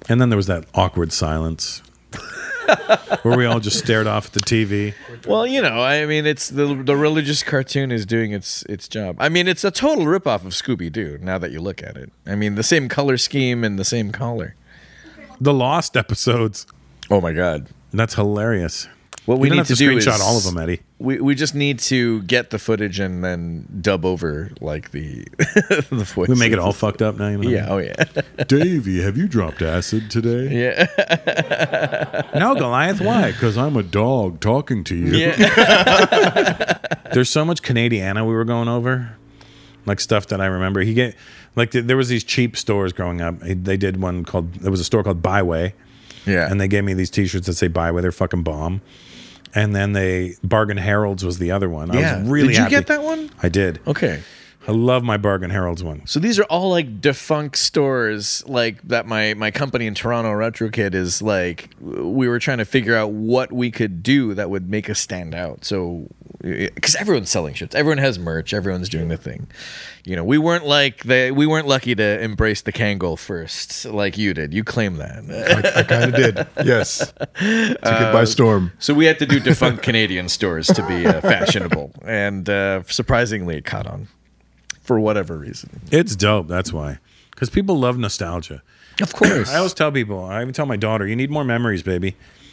Speaker 6: And then there was that awkward silence where we all just stared off at the T V.
Speaker 5: Well, you know, I mean, it's the the religious cartoon is doing its its job. I mean, it's a total ripoff of Scooby-Doo, now that you look at it. I mean, the same color scheme and the same collar.
Speaker 6: The Lost episodes.
Speaker 5: Oh, my God.
Speaker 6: That's hilarious.
Speaker 5: What we
Speaker 6: you don't
Speaker 5: need
Speaker 6: have
Speaker 5: to,
Speaker 6: to
Speaker 5: do
Speaker 6: screenshot
Speaker 5: is
Speaker 6: all of them, Eddie.
Speaker 5: We we just need to get the footage and then dub over like the the voice.
Speaker 6: We make it all fucked up now. You know?
Speaker 5: Yeah. Oh yeah.
Speaker 6: Davey, have you dropped acid today?
Speaker 5: Yeah.
Speaker 6: No, Goliath. Why? Because I'm a dog talking to you.
Speaker 5: Yeah.
Speaker 6: There's so much Canadiana we were going over, like stuff that I remember. He get like th- there was these cheap stores growing up. He, they did one called there was a store called Byway.
Speaker 5: Yeah.
Speaker 6: And they gave me these T-shirts that say Byway. They're fucking bomb. And then they Bargain Heralds was the other one.
Speaker 5: Yeah.
Speaker 6: I was really
Speaker 5: Did you
Speaker 6: happy.
Speaker 5: get that one?
Speaker 6: I did.
Speaker 5: Okay.
Speaker 6: I love my Bargain Heralds one.
Speaker 5: So these are all like defunct stores, like that. My my company in Toronto, Retro Kid, is like we were trying to figure out what we could do that would make us stand out. So because everyone's selling shirts, everyone has merch, everyone's doing the thing. You know, we weren't like the we weren't lucky to embrace the Kangol first, like you did. You claim that.
Speaker 8: I, I kind of did. Yes, took it by storm.
Speaker 5: So we had to do defunct Canadian stores to be uh, fashionable, and uh, surprisingly, it caught on. For whatever reason.
Speaker 6: It's dope, that's why. Because people love nostalgia.
Speaker 5: Of course.
Speaker 6: I always tell people, I even tell my daughter, you need more memories, baby.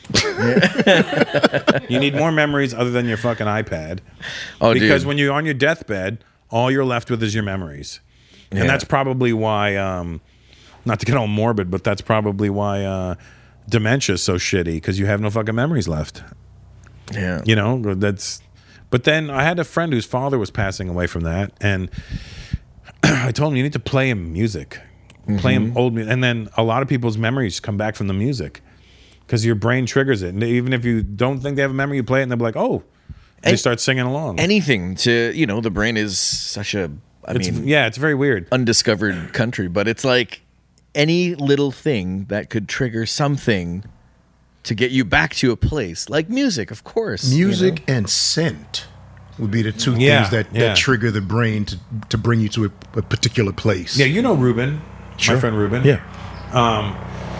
Speaker 6: You need more memories other than your fucking iPad.
Speaker 5: Oh,
Speaker 6: because
Speaker 5: dude.
Speaker 6: when you're on your deathbed, all you're left with is your memories.
Speaker 5: Yeah.
Speaker 6: And that's probably why, um, not to get all morbid, but that's probably why uh, dementia is so shitty, because you have no fucking memories left.
Speaker 5: Yeah.
Speaker 6: You know, that's... But then I had a friend whose father was passing away from that, and I told him, you need to play him music. Play him old music. And then a lot of people's memories come back from the music because your brain triggers it. And even if you don't think they have a memory, you play it, and they'll be like, oh, they
Speaker 5: And
Speaker 6: start singing along.
Speaker 5: Anything to, you know, the brain is such a, I
Speaker 6: It's-
Speaker 5: mean,
Speaker 6: yeah, it's very weird.
Speaker 5: undiscovered country, but it's like any little thing that could trigger something to get you back to a place, like music, of course.
Speaker 8: Music
Speaker 5: you know?
Speaker 8: and scent would be the two
Speaker 6: Yeah,
Speaker 8: things that,
Speaker 6: yeah.
Speaker 8: that trigger the brain to, to bring you to a, a particular place.
Speaker 6: Yeah, you know Ruben,
Speaker 8: Sure.
Speaker 6: my friend Ruben.
Speaker 8: Yeah.
Speaker 6: Um,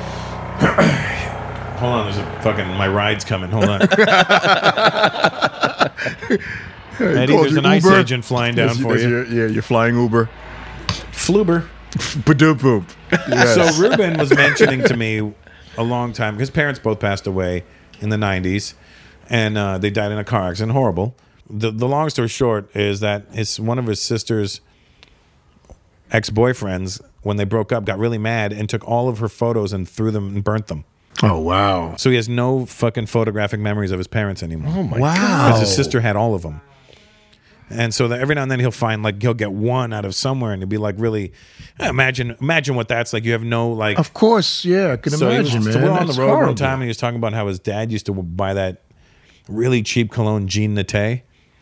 Speaker 6: hold on, there's a fucking, my ride's coming. Hold on. Eddie,
Speaker 8: Called
Speaker 6: there's
Speaker 8: you
Speaker 6: an ICE
Speaker 8: Uber.
Speaker 6: agent flying down
Speaker 8: Yes,
Speaker 6: for
Speaker 8: yes,
Speaker 6: you.
Speaker 8: you're- Yeah, you're flying Uber.
Speaker 6: Fluber.
Speaker 8: Badoop boop. Yes.
Speaker 6: So Ruben was mentioning to me a long time, his parents both passed away in the nineties, and uh, they died in a car accident. Horrible. The the long story short is that his one of his sister's ex-boyfriends, when they broke up, got really mad and took all of her photos and threw them and burnt them.
Speaker 8: Oh, wow.
Speaker 6: So he has no fucking photographic memories of his parents anymore.
Speaker 5: Oh my
Speaker 8: Wow.
Speaker 5: God.
Speaker 6: Because his sister had all of them. And so that every now and then he'll find, like, he'll get one out of somewhere, and he'll be like, really, imagine imagine what that's like. You have no, like,
Speaker 8: Of course, yeah, I can
Speaker 6: so he
Speaker 8: imagine,
Speaker 6: was,
Speaker 8: man.
Speaker 6: so we're on the
Speaker 8: That's
Speaker 6: road
Speaker 8: horrible.
Speaker 6: one time, and he was talking about how his dad used to buy that really cheap cologne, Jean Naté.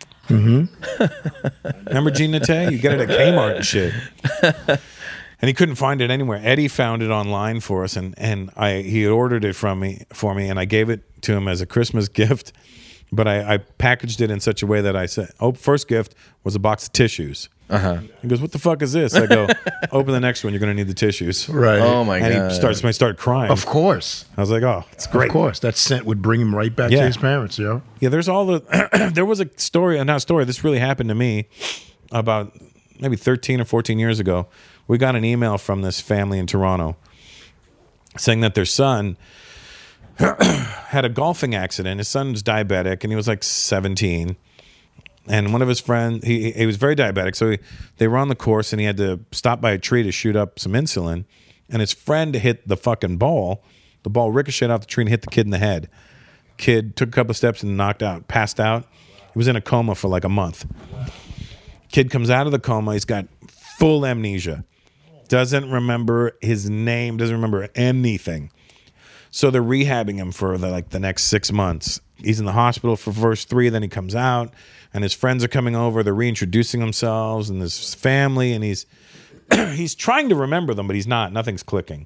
Speaker 6: Mm-hmm. Remember Jean Naté? You get it at Kmart and shit. And he couldn't find it anywhere. Eddie found it online for us, and and I he had ordered it from me for me, and I gave it to him as a Christmas gift. But I, I packaged it in such a way that I said, "Oh, first gift was a box of tissues."
Speaker 5: Uh huh.
Speaker 6: He goes, "What the fuck is this?" I go, "Open the next one. You're going to need the tissues."
Speaker 8: Right.
Speaker 5: Oh my
Speaker 6: And
Speaker 5: God.
Speaker 6: he starts. I started crying.
Speaker 8: Of course.
Speaker 6: I was like, "Oh, it's great."
Speaker 8: Of course. That scent would bring him right back
Speaker 6: Yeah.
Speaker 8: to his parents, yo.
Speaker 6: Yeah, there's all the. There was a story, uh, not a story. This really happened to me about maybe thirteen or fourteen years ago. We got an email from this family in Toronto saying that their son had a golfing accident. His son's diabetic, and he was like seventeen. And one of his friends, he he was very diabetic, so he, they were on the course, and he had to stop by a tree to shoot up some insulin. And his friend hit the fucking ball. The ball ricocheted off the tree and hit the kid in the head. Kid took a couple of steps and knocked out, passed out. He was in a coma for like a month. Kid comes out of the coma. He's got full amnesia. Doesn't remember his name. Doesn't remember anything. So they're rehabbing him for the, like the next six months. He's in the hospital for verse three. Then he comes out, and his friends are coming over. They're reintroducing themselves and his family, and he's he's trying to remember them, but he's not. Nothing's clicking.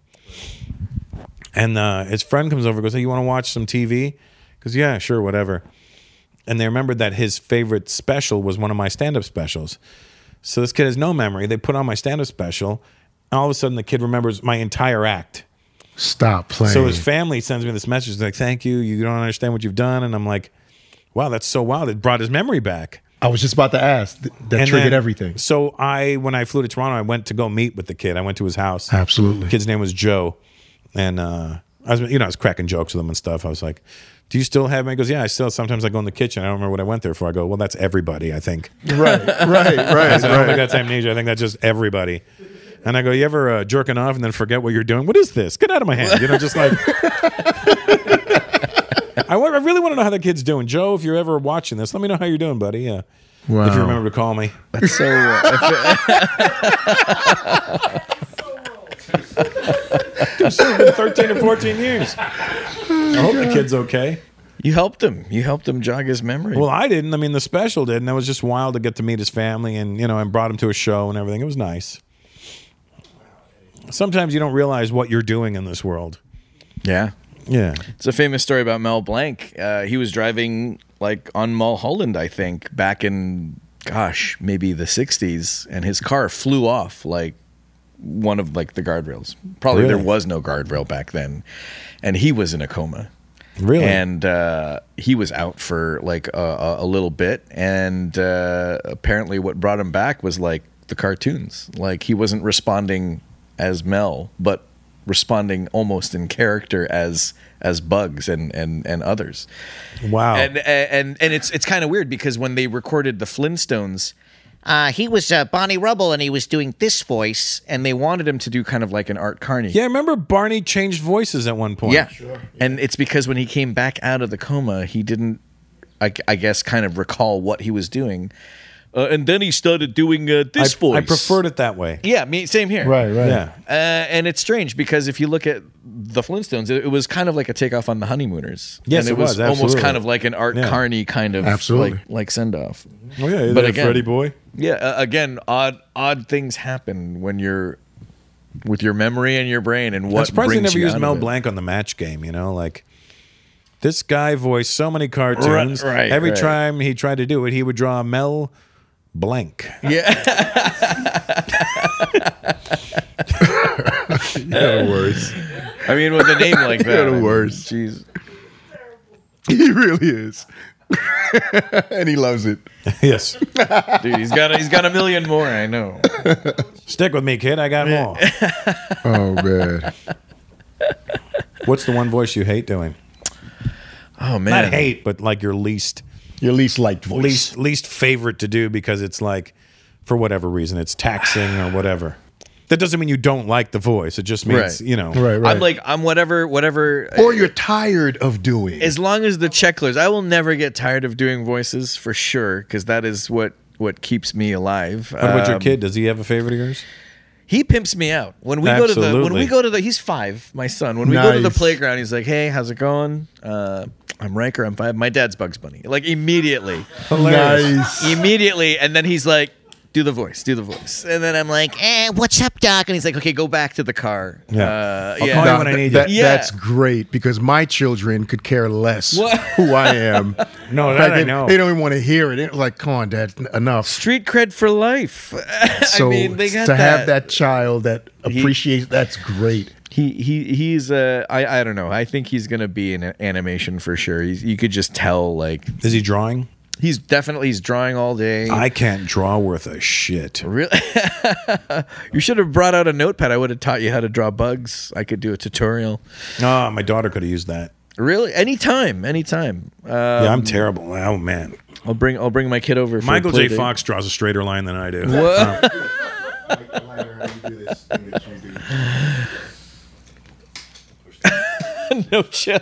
Speaker 6: And uh, his friend comes over and goes, "Hey, you want to watch some T V?" He goes, "Yeah, sure, whatever." And they remembered that his favorite special was one of my stand-up specials. So this kid has no memory. They put on my stand-up special, and all of a sudden the kid remembers my entire act.
Speaker 8: Stop playing.
Speaker 6: So his family sends me this message like, thank you. You don't understand what you've done. And I'm like, wow, that's so wild. It brought his memory back.
Speaker 8: I was just about to ask. Th- that
Speaker 6: And
Speaker 8: triggered
Speaker 6: then-
Speaker 8: everything.
Speaker 6: So I, when I flew to Toronto, I went to go meet with the kid. I went to his house.
Speaker 8: Absolutely.
Speaker 6: The kid's name was Joe. And uh, I was, you know, I was cracking jokes with him and stuff. I was like, do you still have him? He goes, yeah, I still, sometimes I go in the kitchen. I don't remember what I went there for. I go, well, that's everybody, I think.
Speaker 8: Right, right, right,
Speaker 6: I said, I don't
Speaker 8: right.
Speaker 6: think that's amnesia. I think that's just everybody. And I go, you ever uh, jerking off and then forget what you're doing? What is this? Get out of my hand. You know, just like. I, wa- I really want to know how the kid's doing. Joe, if you're ever watching this, let me know how you're doing, buddy. Yeah.
Speaker 8: Wow.
Speaker 6: If you remember to call me.
Speaker 5: That's so. Uh,
Speaker 6: It's been thirteen or fourteen years. I hope the kid's okay.
Speaker 5: you helped him. You helped him jog his memory.
Speaker 6: Well, I didn't. I mean, the special did, and it was just wild to get to meet his family, and you know, and brought him to a show and everything. It was nice. Sometimes you don't realize what you're doing in this world.
Speaker 5: yeah.
Speaker 6: Yeah.
Speaker 5: It's a famous story about Mel Blanc. Uh, he was driving like on Mulholland, I think, back in, gosh, maybe the sixties, and his car flew off like one of like the guardrails. Probably
Speaker 6: Really?
Speaker 5: there was no guardrail back then, and he was in a coma.
Speaker 6: Really?
Speaker 5: And uh, he was out for like a, a- a little bit, and uh, apparently what brought him back was like the cartoons. Like he wasn't responding as Mel, but responding almost in character as as Bugs and and and others.
Speaker 6: Wow.
Speaker 5: And and and it's it's kind of weird because when they recorded the Flintstones,
Speaker 9: Uh, he was uh, Bonnie Rubble, and he was doing this voice.
Speaker 5: and they wanted him to do kind of like an Art Carney.
Speaker 6: Yeah, I remember Barney changed voices at one point.
Speaker 5: Yeah. And it's because when he came back out of the coma, he didn't, I, I guess, kind of recall what he was doing. Uh, and then he started doing uh, this
Speaker 6: I,
Speaker 5: voice.
Speaker 6: I preferred it that way.
Speaker 5: Yeah, me same here.
Speaker 8: Right, right.
Speaker 6: Yeah.
Speaker 5: Uh, and it's strange because if you look at the Flintstones, it, it was kind of like a takeoff on the Honeymooners.
Speaker 6: Yes,
Speaker 5: and
Speaker 6: it was,
Speaker 5: almost
Speaker 6: absolutely.
Speaker 5: kind of like an Art
Speaker 6: Yeah.
Speaker 5: Carney kind of
Speaker 8: Absolutely.
Speaker 5: like, like send off.
Speaker 6: Oh yeah,
Speaker 5: But
Speaker 6: but
Speaker 5: again-
Speaker 6: Freddie boy.
Speaker 5: Yeah, uh, again, odd odd things happen when you're with your memory and your brain and what
Speaker 6: I'm surprised they
Speaker 5: brings
Speaker 6: never
Speaker 5: you
Speaker 6: used
Speaker 5: out
Speaker 6: Mel
Speaker 5: of it.
Speaker 6: Blanc on the Match Game. You know, like this guy voiced so many cartoons.
Speaker 5: Right, right,
Speaker 6: Every
Speaker 5: right.
Speaker 6: time he tried to do it, he would draw Mel Blanc.
Speaker 5: Yeah.
Speaker 8: You're the worst.
Speaker 5: I mean, with a name like that.
Speaker 8: You're the
Speaker 5: I mean,
Speaker 8: worst.
Speaker 5: Jeez.
Speaker 8: He really is. And he loves it.
Speaker 6: Yes.
Speaker 5: Dude, he's got a, he's got a million more, I know.
Speaker 6: Stick with me, kid. I got more.
Speaker 8: Oh, man.
Speaker 6: What's the one voice you hate doing?
Speaker 5: Oh man.
Speaker 6: Not hate, but like your least
Speaker 8: Your least liked voice.
Speaker 6: least least favorite to do because it's like for whatever reason it's taxing or whatever. That doesn't mean you don't like the voice. It just means,
Speaker 5: Right.
Speaker 6: you know.
Speaker 8: Right, right.
Speaker 5: I'm like I'm whatever whatever
Speaker 8: or you're tired of doing.
Speaker 5: as long as the check clears. I will never get tired of doing voices for sure because that is what what keeps me alive.
Speaker 6: What about your
Speaker 5: Um,
Speaker 6: kid? Does he have a favorite of yours?
Speaker 5: He pimps me out when we go to the when
Speaker 6: Absolutely.
Speaker 5: we go to the. He's five, my son. When we go to the
Speaker 8: Nice.
Speaker 5: playground, he's like, "Hey, how's it going? Uh, I'm Riker. I'm five. My dad's Bugs Bunny." Like immediately,
Speaker 8: Nice.
Speaker 5: immediately, and then he's like, "Do the voice, do the voice," and then I'm like,
Speaker 9: Eh, what's up, Doc?
Speaker 5: and he's like, "Okay, go back to the car."
Speaker 6: Yeah.
Speaker 5: uh,
Speaker 6: I'll
Speaker 5: yeah.
Speaker 6: call you
Speaker 8: Now,
Speaker 6: when I need
Speaker 8: that-
Speaker 6: you.
Speaker 5: Yeah.
Speaker 8: That's great because my children could care less
Speaker 5: What?
Speaker 8: who I am.
Speaker 6: No,
Speaker 8: In
Speaker 6: that
Speaker 8: fact,
Speaker 6: I
Speaker 8: they,
Speaker 6: know.
Speaker 8: they don't even want to hear it. They're like, come on, Dad, enough.
Speaker 5: Street cred for life.
Speaker 8: So
Speaker 5: I mean, they got
Speaker 8: to
Speaker 5: that.
Speaker 8: have that child that
Speaker 5: He-
Speaker 8: appreciates that's great.
Speaker 5: He he he's uh I I don't know. I think he's gonna be in animation for sure. He's, you could just tell like
Speaker 6: Is he drawing?
Speaker 5: he's definitely he's drawing all day.
Speaker 6: I can't draw worth a shit.
Speaker 5: Really? You should have brought out a notepad. I would have taught you how to draw bugs. I could do a tutorial.
Speaker 6: Oh, my daughter could have used that.
Speaker 5: Really? Anytime, anytime. Um,
Speaker 6: Yeah, I'm terrible. Oh man,
Speaker 5: I'll bring I'll bring my kid over. For
Speaker 6: Michael
Speaker 5: a play
Speaker 6: J.
Speaker 5: date.
Speaker 6: Fox draws a straighter line than I do.
Speaker 5: What? No chill.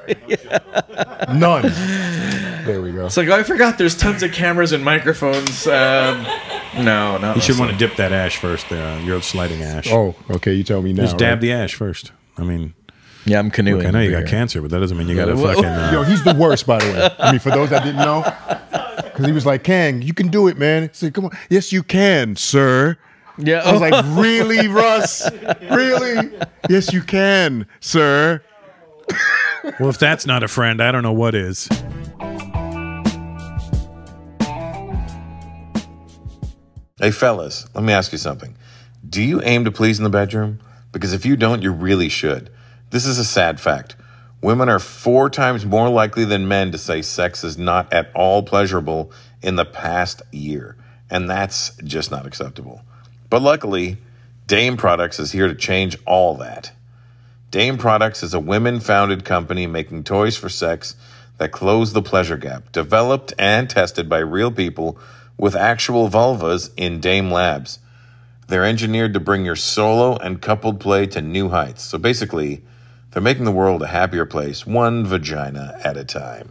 Speaker 8: None. There we go.
Speaker 5: It's like, oh, I forgot. There's tons of cameras and microphones. Um, no, no.
Speaker 6: You should want to dip that ash first. There, you're sliding ash.
Speaker 8: Oh, okay. You tell me now.
Speaker 6: Just dab
Speaker 8: right?
Speaker 6: the ash first. I mean,
Speaker 5: Yeah, I'm canoeing.
Speaker 6: look, I know you
Speaker 5: over
Speaker 6: got
Speaker 5: here.
Speaker 6: cancer, but that doesn't mean you got to
Speaker 5: Whoa.
Speaker 6: fucking. Uh,
Speaker 8: Yo, he's the worst, by the way. I mean, for those that didn't know, because he was like, "Kang, you can do it, man." I said, "Come on, yes, you can, sir."
Speaker 5: Yeah.
Speaker 8: I was like, "Really, Russ? Really? Yes, you can, sir."
Speaker 6: well, if that's not a friend, I don't know what is.
Speaker 4: Hey, fellas, let me ask you something. Do you aim to please in the bedroom? Because if you don't, you really should. This is a sad fact. Women are four times more likely than men to say sex is not at all pleasurable in the past year, and that's just not acceptable. But luckily, Dame Products is here to change all that. Dame Products is a women-founded company making toys for sex that close the pleasure gap, developed and tested by real people with actual vulvas in Dame Labs. They're engineered to bring your solo and coupled play to new heights. So basically, they're making the world a happier place, one vagina at a time.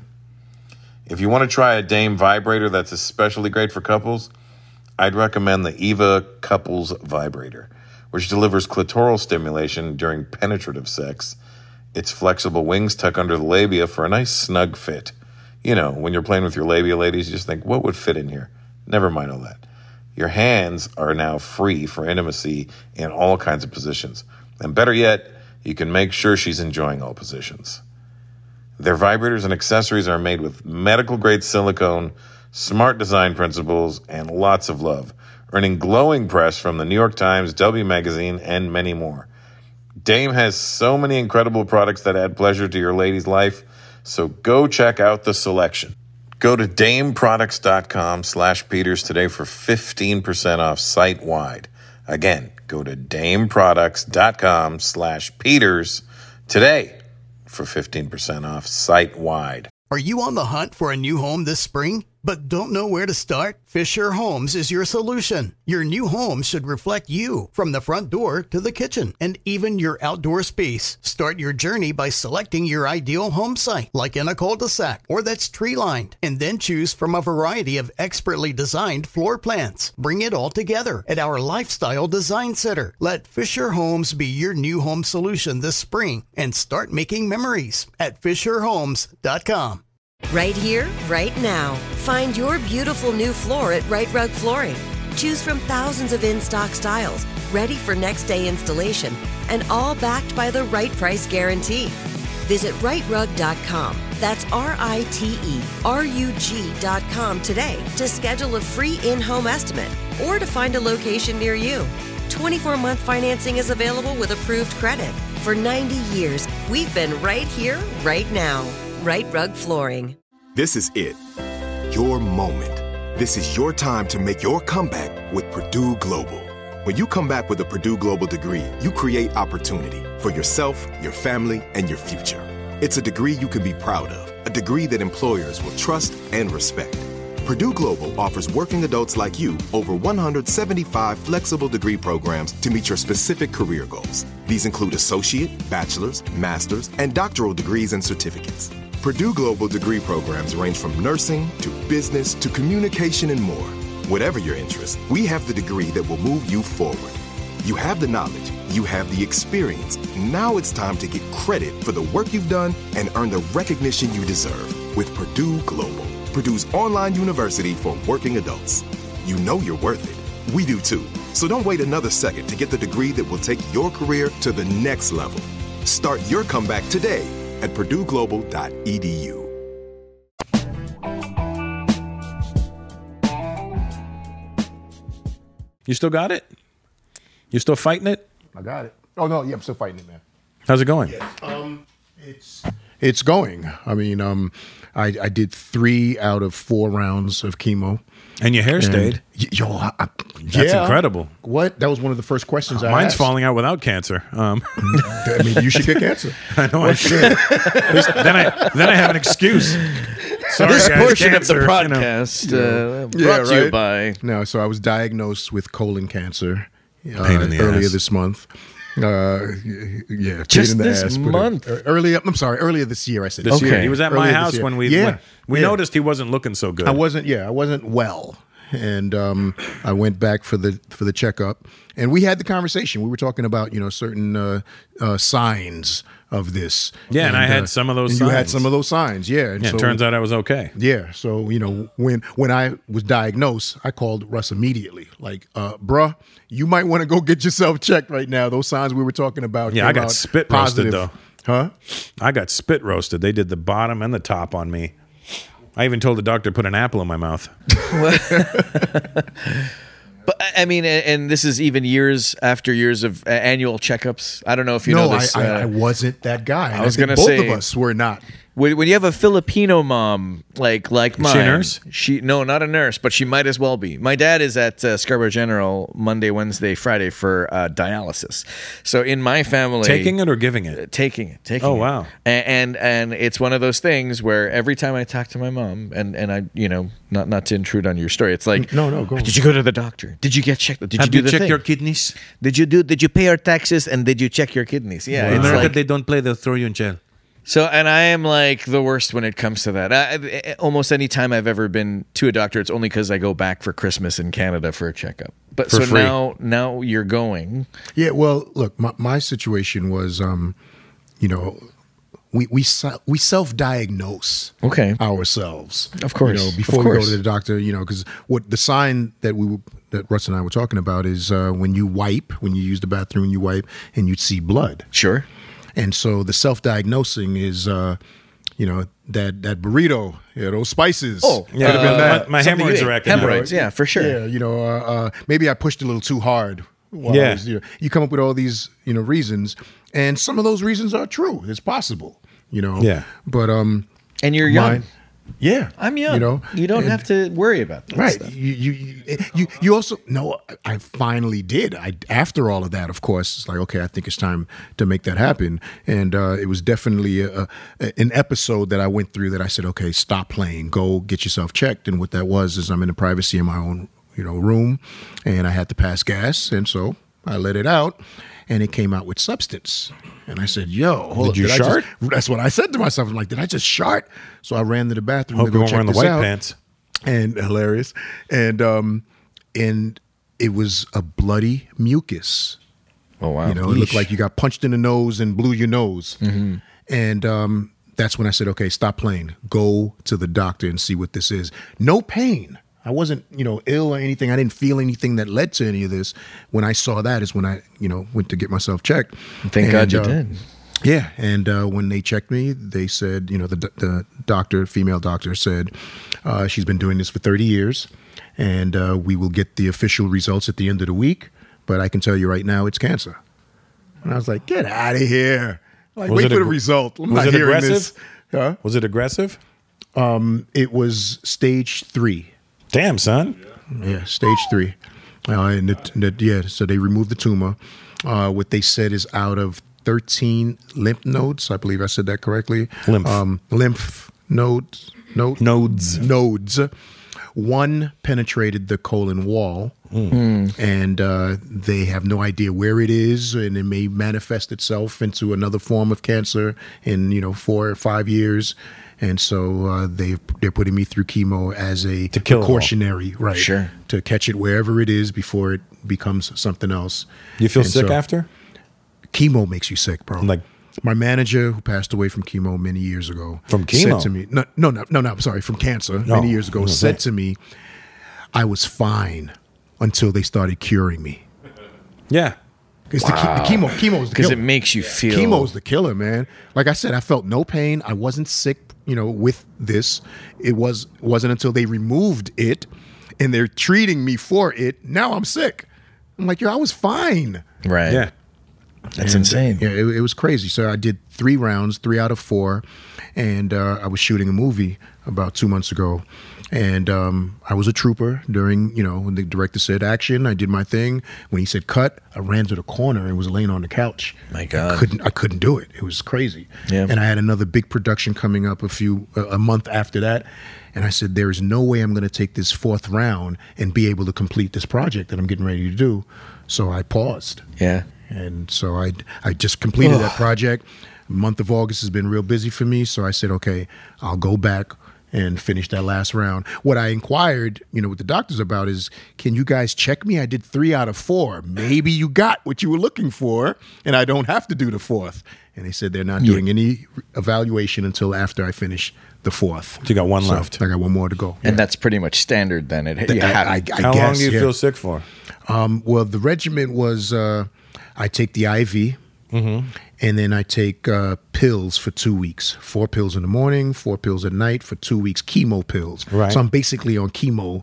Speaker 4: If you want to try a Dame vibrator that's especially great for couples, I'd recommend the Eva Couples Vibrator, which delivers clitoral stimulation during penetrative sex. Its flexible wings tuck under the labia for a nice snug fit. You know, when you're playing with your labia, ladies, you just think, what would fit in here? Never mind all that. Your hands are now free for intimacy in all kinds of positions. And better yet, you can make sure she's enjoying all positions. Their vibrators and accessories are made with medical-grade silicone, smart design principles, and lots of love, earning glowing press from the New York Times, W Magazine, and many more. Dame has so many incredible products that add pleasure to your lady's life, so go check out the selection. Go to dameproducts.com slash Peters today for fifteen percent off site-wide. Again, go to dameproducts.com slash Peters today for fifteen percent off site-wide.
Speaker 1: Are you on the hunt for a new home this spring, but don't know where to start? Fisher Homes is your solution. Your new home should reflect you, from the front door to the kitchen, and even your outdoor space. Start your journey by selecting your ideal home site, like in a cul-de-sac or that's tree-lined, and then choose from a variety of expertly designed floor plans. Bring it all together at our Lifestyle Design Center. Let Fisher Homes be your new home solution this spring and start making memories at fisher homes dot com.
Speaker 3: Right here, right now. Find your beautiful new floor at Right Rug Flooring. Choose from thousands of in-stock styles, ready for next day installation, and all backed by the right price guarantee. Visit right rug dot com. That's R I T E R U G dot com today to schedule a free in-home estimate or to find a location near you. twenty-four month financing is available with approved credit. For ninety years, we've been right here, right now. Right Rug Flooring.
Speaker 11: This is it. Your moment. This is your time to make your comeback with Purdue Global. When you come back with a Purdue Global degree, you create opportunity for yourself, your family, and your future. It's a degree you can be proud of, a degree that employers will trust and respect. Purdue Global offers working adults like you over one hundred seventy-five flexible degree programs to meet your specific career goals. These include associate, bachelor's, master's, and doctoral degrees and certificates. Purdue Global degree programs range from nursing to business to communication and more. Whatever your interest, we have the degree that will move you forward. You have the knowledge, you have the experience. Now it's time to get credit for the work you've done and earn the recognition you deserve with Purdue Global, Purdue's online university for working adults. You know you're worth it. We do too. So don't wait another second to get the degree that will take your career to the next level. Start your comeback today at purdue global dot e d u.
Speaker 6: You still got it? You still fighting it?
Speaker 8: I got it. Oh no, yeah, I'm still fighting it, man.
Speaker 6: How's it going?
Speaker 8: Yes. Um, it's it's going. I mean, um, I, I did three out of four rounds of chemo.
Speaker 6: And your hair
Speaker 8: and,
Speaker 6: stayed.
Speaker 8: Y- yo, I, I,
Speaker 6: That's
Speaker 8: yeah.
Speaker 6: incredible.
Speaker 8: What? That was one of the first questions I
Speaker 6: Mine's
Speaker 8: asked.
Speaker 6: falling out without cancer. Um,
Speaker 8: I mean, you should get cancer.
Speaker 6: I know I should. This- then I then I have an excuse. Sorry,
Speaker 5: This
Speaker 6: guys,
Speaker 5: portion
Speaker 6: cancer,
Speaker 5: of the
Speaker 6: you know.
Speaker 5: podcast uh, brought
Speaker 8: Yeah,
Speaker 5: to you
Speaker 8: right?
Speaker 5: by.
Speaker 8: No, so I was diagnosed with colon cancer uh,
Speaker 6: Pain in the
Speaker 8: earlier
Speaker 6: ass.
Speaker 8: this month. Uh, yeah, pain
Speaker 5: Just
Speaker 8: in the
Speaker 5: this
Speaker 8: ass, but, uh,
Speaker 5: month?
Speaker 8: earlier, I'm sorry, earlier this year. I said
Speaker 6: This
Speaker 5: Okay.
Speaker 6: year. He was at my
Speaker 8: Earlier this
Speaker 6: house
Speaker 8: year.
Speaker 6: when we
Speaker 8: Yeah.
Speaker 6: when we
Speaker 8: Yeah.
Speaker 6: noticed he wasn't looking so good.
Speaker 8: I wasn't. Yeah, I wasn't well, and um, I went back for the for the checkup, and we had the conversation. We were talking about you know certain uh, uh, signs of this.
Speaker 6: Yeah, and I had some of those
Speaker 8: and You had
Speaker 6: signs.
Speaker 8: some of those signs. Yeah, and
Speaker 6: Yeah,
Speaker 8: so,
Speaker 6: it turns out I was okay.
Speaker 8: Yeah, so you know when when I was diagnosed, I called Russ immediately. Like, uh, bruh, you might want to go get yourself checked right now. Those signs we were talking about.
Speaker 6: Yeah,
Speaker 8: came
Speaker 6: I got
Speaker 8: out
Speaker 6: spit
Speaker 8: positive.
Speaker 6: roasted though.
Speaker 8: Huh?
Speaker 6: I got spit roasted. They did the bottom and the top on me. I even told the doctor to put an apple in my mouth.
Speaker 5: But I mean, and, and this is even years after years of uh, annual checkups. I don't know if you
Speaker 8: no,
Speaker 5: know this.
Speaker 8: I,
Speaker 5: uh,
Speaker 8: I, I wasn't that guy.
Speaker 5: I was
Speaker 8: think
Speaker 5: gonna
Speaker 8: both
Speaker 5: say-
Speaker 8: of us were not.
Speaker 5: When, when you have a Filipino mom like like mine,
Speaker 6: she a nurse?
Speaker 5: She no, not a nurse, but she might as well be. My dad is at uh, Scarborough General Monday, Wednesday, Friday for uh, dialysis. So in my family,
Speaker 6: Taking it or giving it?
Speaker 5: taking it, taking
Speaker 6: Oh,
Speaker 5: it.
Speaker 6: wow.
Speaker 5: And, and and it's one of those things where every time I talk to my mom, and and I, you know, not not to intrude on your story, it's like,
Speaker 8: No, no, go on.
Speaker 5: Did you go to the doctor? Did you get checked? Did
Speaker 6: Have
Speaker 5: you do
Speaker 6: you
Speaker 5: the
Speaker 6: checked
Speaker 5: thing?
Speaker 6: your kidneys?
Speaker 5: Did you do? Did you pay our taxes? And did you check your kidneys? Yeah,
Speaker 6: In
Speaker 5: it's
Speaker 6: America,
Speaker 5: like,
Speaker 6: they don't play. They'll throw you in jail.
Speaker 5: so, and I am like the worst when it comes to that. I, I, almost any time I've ever been to a doctor, it's only because I go back for Christmas in Canada for a checkup. But
Speaker 6: For
Speaker 5: so
Speaker 6: free.
Speaker 5: now, now you're going.
Speaker 8: Yeah, well, look, my, my situation was, um, you know, we we se- we self-diagnose
Speaker 5: Okay.
Speaker 8: ourselves,
Speaker 5: Of course,
Speaker 8: You know,
Speaker 5: of
Speaker 8: before we go
Speaker 5: course.
Speaker 8: to the doctor, you know, because what the sign that we were, that Russ and I were talking about is uh, when you wipe, when you use the bathroom, and you wipe, and you'd see blood.
Speaker 5: Sure.
Speaker 8: And so the self-diagnosing is, uh, you know, that that burrito, yeah, those spices.
Speaker 5: Oh,
Speaker 6: Yeah,
Speaker 8: Could've been
Speaker 6: uh,
Speaker 8: that.
Speaker 6: my, my
Speaker 5: Something
Speaker 6: hemorrhoids
Speaker 5: you
Speaker 6: are
Speaker 5: ate.
Speaker 6: acting up.
Speaker 5: Hemorrhoids, yeah, for sure.
Speaker 8: Yeah, you know, uh, uh, maybe I pushed a little too hard. while I
Speaker 6: Yeah.
Speaker 8: was, you know, you come up with all these, you know, reasons, and some of those reasons are true. It's possible, you know.
Speaker 6: Yeah.
Speaker 8: But um,
Speaker 5: And you're young.
Speaker 8: mine- yeah,
Speaker 5: I'm young.
Speaker 8: You know,
Speaker 5: you don't
Speaker 8: and-
Speaker 5: have to worry about that
Speaker 8: Right.
Speaker 5: stuff.
Speaker 8: You, you you you you also no. I finally did. I after all of that, of course, it's like okay. I think it's time to make that happen. And uh, it was definitely a, a, an episode that I went through that I said, okay, stop playing, go get yourself checked. And what that was is I'm in the privacy of my own you know room, and I had to pass gas, and so I let it out, and it came out with substance. And I said, yo, hold
Speaker 6: Did
Speaker 8: up,
Speaker 6: you
Speaker 8: I
Speaker 6: shart?
Speaker 8: just- that's what I said to myself. I'm like, did I just shart? So I ran to the bathroom
Speaker 6: Hope
Speaker 8: to
Speaker 6: you
Speaker 8: go
Speaker 6: weren't
Speaker 8: check
Speaker 6: wearing the
Speaker 8: this
Speaker 6: white
Speaker 8: out.
Speaker 6: pants.
Speaker 8: And hilarious. And um and it was a bloody mucus.
Speaker 5: Oh, wow.
Speaker 8: You know, it looked like you got punched in the nose and blew your nose.
Speaker 5: Mm-hmm.
Speaker 8: And um that's when I said, okay, stop playing. Go to the doctor and see what this is. No pain. I wasn't, you know, ill or anything. I didn't feel anything that led to any of this. When I saw that is when I, you know, went to get myself checked.
Speaker 5: Thank God you
Speaker 8: uh,
Speaker 5: did.
Speaker 8: Yeah, and uh, when they checked me, they said, you know, the the doctor, female doctor, said uh, she's been doing this for thirty years, and uh, we will get the official results at the end of the week. But I can tell you right now, it's cancer. And I was like, get out of here! Like,
Speaker 6: Was
Speaker 8: wait
Speaker 6: it
Speaker 8: for the
Speaker 6: aggr-
Speaker 8: result. I'm
Speaker 6: was
Speaker 8: not
Speaker 6: it
Speaker 8: hearing
Speaker 6: aggressive?
Speaker 8: this. Huh?
Speaker 6: Was it aggressive?
Speaker 8: Um, it was stage three.
Speaker 6: Damn, son.
Speaker 8: Yeah, stage three. Uh, and it, and it- yeah, so they removed the tumor. Uh, what they said is out of thirteen lymph nodes, I believe I said that correctly.
Speaker 6: Lymph.
Speaker 8: Um, lymph nodes. Node,
Speaker 6: Nodes.
Speaker 8: Nodes. One penetrated the colon wall, and uh, they have no idea where it is, and it may manifest itself into another form of cancer in you know four or five years. And so uh, they they're putting me through chemo as a
Speaker 6: To kill it all.
Speaker 8: precautionary, right?
Speaker 5: Sure.
Speaker 8: To catch it wherever it is before it becomes something else.
Speaker 6: You feel
Speaker 8: And
Speaker 6: sick
Speaker 8: so-
Speaker 6: after?
Speaker 8: Chemo makes you sick, bro.
Speaker 6: Like-
Speaker 8: my manager, who passed away from chemo many years ago,
Speaker 6: From chemo?
Speaker 8: said to me, no, no, no, no, no I'm sorry, from cancer
Speaker 6: No.
Speaker 8: many years ago,
Speaker 6: Okay.
Speaker 8: said to me, I was fine until they started curing me.
Speaker 6: Yeah.
Speaker 8: Because the, che- the chemo, chemo is the
Speaker 5: Because
Speaker 8: killer.
Speaker 5: it makes you feel.
Speaker 8: Chemo's the killer, man. Like I said, I felt no pain. I wasn't sick, you know, with this. It was wasn't until they removed it and they're treating me for it. Now I'm sick. I'm like, yo, I was fine.
Speaker 5: Right.
Speaker 6: Yeah.
Speaker 5: That's
Speaker 8: And,
Speaker 5: insane.
Speaker 8: Yeah, it, it was crazy. So I did three rounds, three out of four, and uh, I was shooting a movie about two months ago, and um, I was a trooper during, you know, when the director said action, I did my thing. When he said cut, I ran to the corner and was laying on the couch.
Speaker 5: My
Speaker 8: I
Speaker 5: God.
Speaker 8: couldn't I couldn't do it. It was crazy.
Speaker 5: Yeah.
Speaker 8: And I had another big production coming up a few a, a month after that. And I said, there is no way I'm going to take this fourth round and be able to complete this project that I'm getting ready to do. So I paused.
Speaker 5: Yeah.
Speaker 8: And so I I just completed that project. Month of August has been real busy for me, so I said, okay, I'll go back and finish that last round. What I inquired, you know, with the doctors about is, can you guys check me? I did three out of four. Maybe you got what you were looking for, and I don't have to do the fourth. And they said they're not doing any evaluation until after I finish the fourth.
Speaker 6: So you got one
Speaker 8: So
Speaker 6: left.
Speaker 8: I got one more to go.
Speaker 5: And that's pretty much standard then. It, you
Speaker 8: I-
Speaker 5: have,
Speaker 8: I- I
Speaker 6: How long
Speaker 8: guess,
Speaker 6: do you
Speaker 8: yeah.
Speaker 6: feel sick for?
Speaker 8: Um, well, the regimen was uh, I take the I V,
Speaker 6: Mm-hmm.
Speaker 8: and then I take uh, pills for two weeks. Four pills in the morning, four pills at night for two weeks. Chemo pills.
Speaker 6: Right.
Speaker 8: So I'm basically on chemo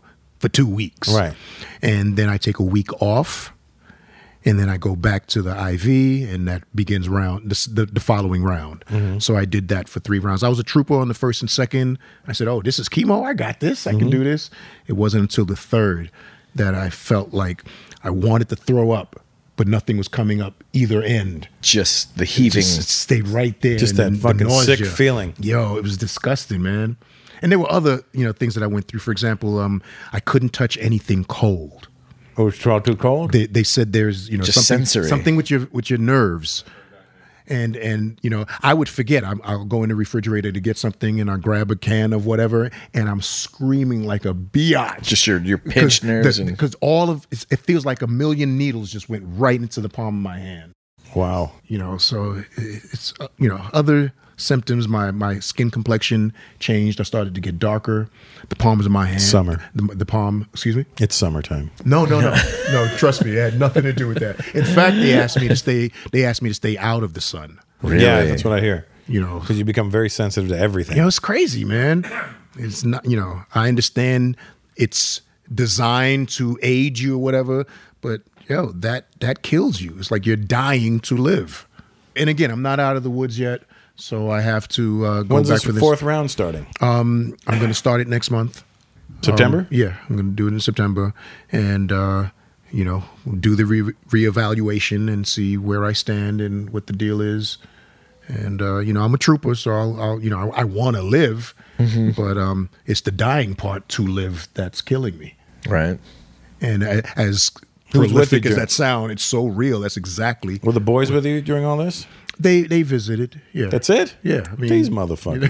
Speaker 8: for two weeks.
Speaker 6: Right.
Speaker 8: And then I take a week off, and then I go back to the I V, and that begins round the, the, the following round.
Speaker 6: Mm-hmm.
Speaker 8: So I did that for three rounds. I was a trooper on the first and second. I said, oh, this is chemo. I got this. I
Speaker 6: Mm-hmm.
Speaker 8: can do this. It wasn't until the third that I felt like I wanted to throw up, but nothing was coming up either end.
Speaker 5: Just the heaving.
Speaker 8: It just stayed right there.
Speaker 6: Just
Speaker 8: and
Speaker 6: that fucking
Speaker 8: nausea.
Speaker 6: sick feeling.
Speaker 8: Yo, it was disgusting, man. And there were other, you know, things that I went through. For example, um, I couldn't touch anything cold.
Speaker 6: Oh, it's too cold?
Speaker 8: They, they said there's, you know,
Speaker 5: Just
Speaker 8: something,
Speaker 5: sensory.
Speaker 8: something with your with your nerves. And, and you know, I would forget. I'm, I'll go in the refrigerator to get something, and I'll grab a can of whatever, and I'm screaming like a biatch.
Speaker 5: Just your your pinched nerves. and
Speaker 8: Because all of, it's, it feels like a million needles just went right into the palm of my hand.
Speaker 6: Wow.
Speaker 8: You know, so it's, uh, you know, other symptoms. My my skin complexion changed. I started to get darker. The palms of my hand.
Speaker 6: Summer.
Speaker 8: The, the palm, excuse me?
Speaker 6: It's summertime.
Speaker 8: No, no, no. No, trust me. It had nothing to do with that. In fact, they asked me to stay, they asked me to stay out of the sun.
Speaker 5: Really?
Speaker 6: Yeah, that's what I hear.
Speaker 8: You know,
Speaker 6: Because you become very sensitive to everything.
Speaker 8: you know, it's crazy, man. It's not, you know, I understand it's designed to aid you or whatever, but yo, that that kills you. It's like you're dying to live. And again, I'm not out of the woods yet, so I have to uh, go
Speaker 6: When's
Speaker 8: back
Speaker 6: this
Speaker 8: for this.
Speaker 6: fourth round starting?
Speaker 8: Um, I'm going to start it next month.
Speaker 6: September?
Speaker 8: Um, yeah, I'm going to do it in September, and uh, you know, do the re- reevaluation and see where I stand and what the deal is. And uh, you know, I'm a trooper, so I'll, I'll you know, I, I want to live,
Speaker 5: Mm-hmm.
Speaker 8: but um, it's the dying part to live that's killing me.
Speaker 5: right.
Speaker 8: And a- as
Speaker 6: Who's with you
Speaker 8: prolific as
Speaker 6: during-
Speaker 8: that sound, it's so real. That's exactly.
Speaker 6: Were the boys with you during all this?
Speaker 8: They they visited. Yeah,
Speaker 6: That's it?
Speaker 8: Yeah, I mean,
Speaker 6: These motherfuckers.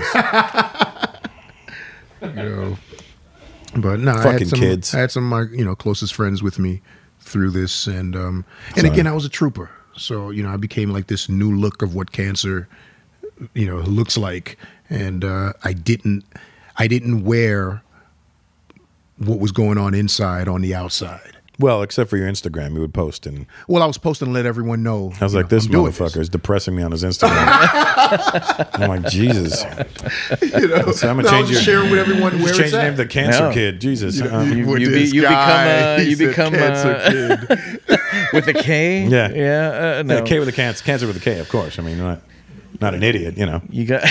Speaker 8: you know. But no, I
Speaker 6: Fucking
Speaker 8: had some,
Speaker 6: kids.
Speaker 8: I had some of my you know closest friends with me through this, and um, and
Speaker 6: Sorry.
Speaker 8: again, I was a trooper, so you know I became like this new look of what cancer, you know, looks like, and uh, I didn't, I didn't wear what was going on inside on the outside.
Speaker 6: Well, except for your Instagram, you would post, and
Speaker 8: Well, I was posting to let everyone know.
Speaker 6: I was
Speaker 8: you
Speaker 6: like,
Speaker 8: know,
Speaker 6: "This
Speaker 8: I'm doing
Speaker 6: motherfucker is depressing me on his Instagram." I'm like, Jesus.
Speaker 8: You know,
Speaker 6: So I'm gonna
Speaker 8: no, I
Speaker 6: change
Speaker 8: was
Speaker 6: your
Speaker 8: just sharing with everyone
Speaker 6: Just
Speaker 8: where
Speaker 6: change
Speaker 8: it's
Speaker 6: the name
Speaker 8: at.
Speaker 6: of the cancer
Speaker 5: No.
Speaker 6: kid. Jesus.
Speaker 8: You,
Speaker 6: Uh,
Speaker 8: you,
Speaker 5: you
Speaker 8: you,
Speaker 5: be-
Speaker 8: this
Speaker 5: you become,
Speaker 8: guy,
Speaker 5: uh,
Speaker 8: he
Speaker 5: you
Speaker 8: said
Speaker 5: become,
Speaker 8: cancer
Speaker 5: uh,
Speaker 8: kid.
Speaker 5: With a K.
Speaker 6: Yeah.
Speaker 5: Yeah. Uh, no.
Speaker 6: yeah, K with a cancer, cancer with a K, of course. I mean, not not an idiot, you know.
Speaker 5: You got.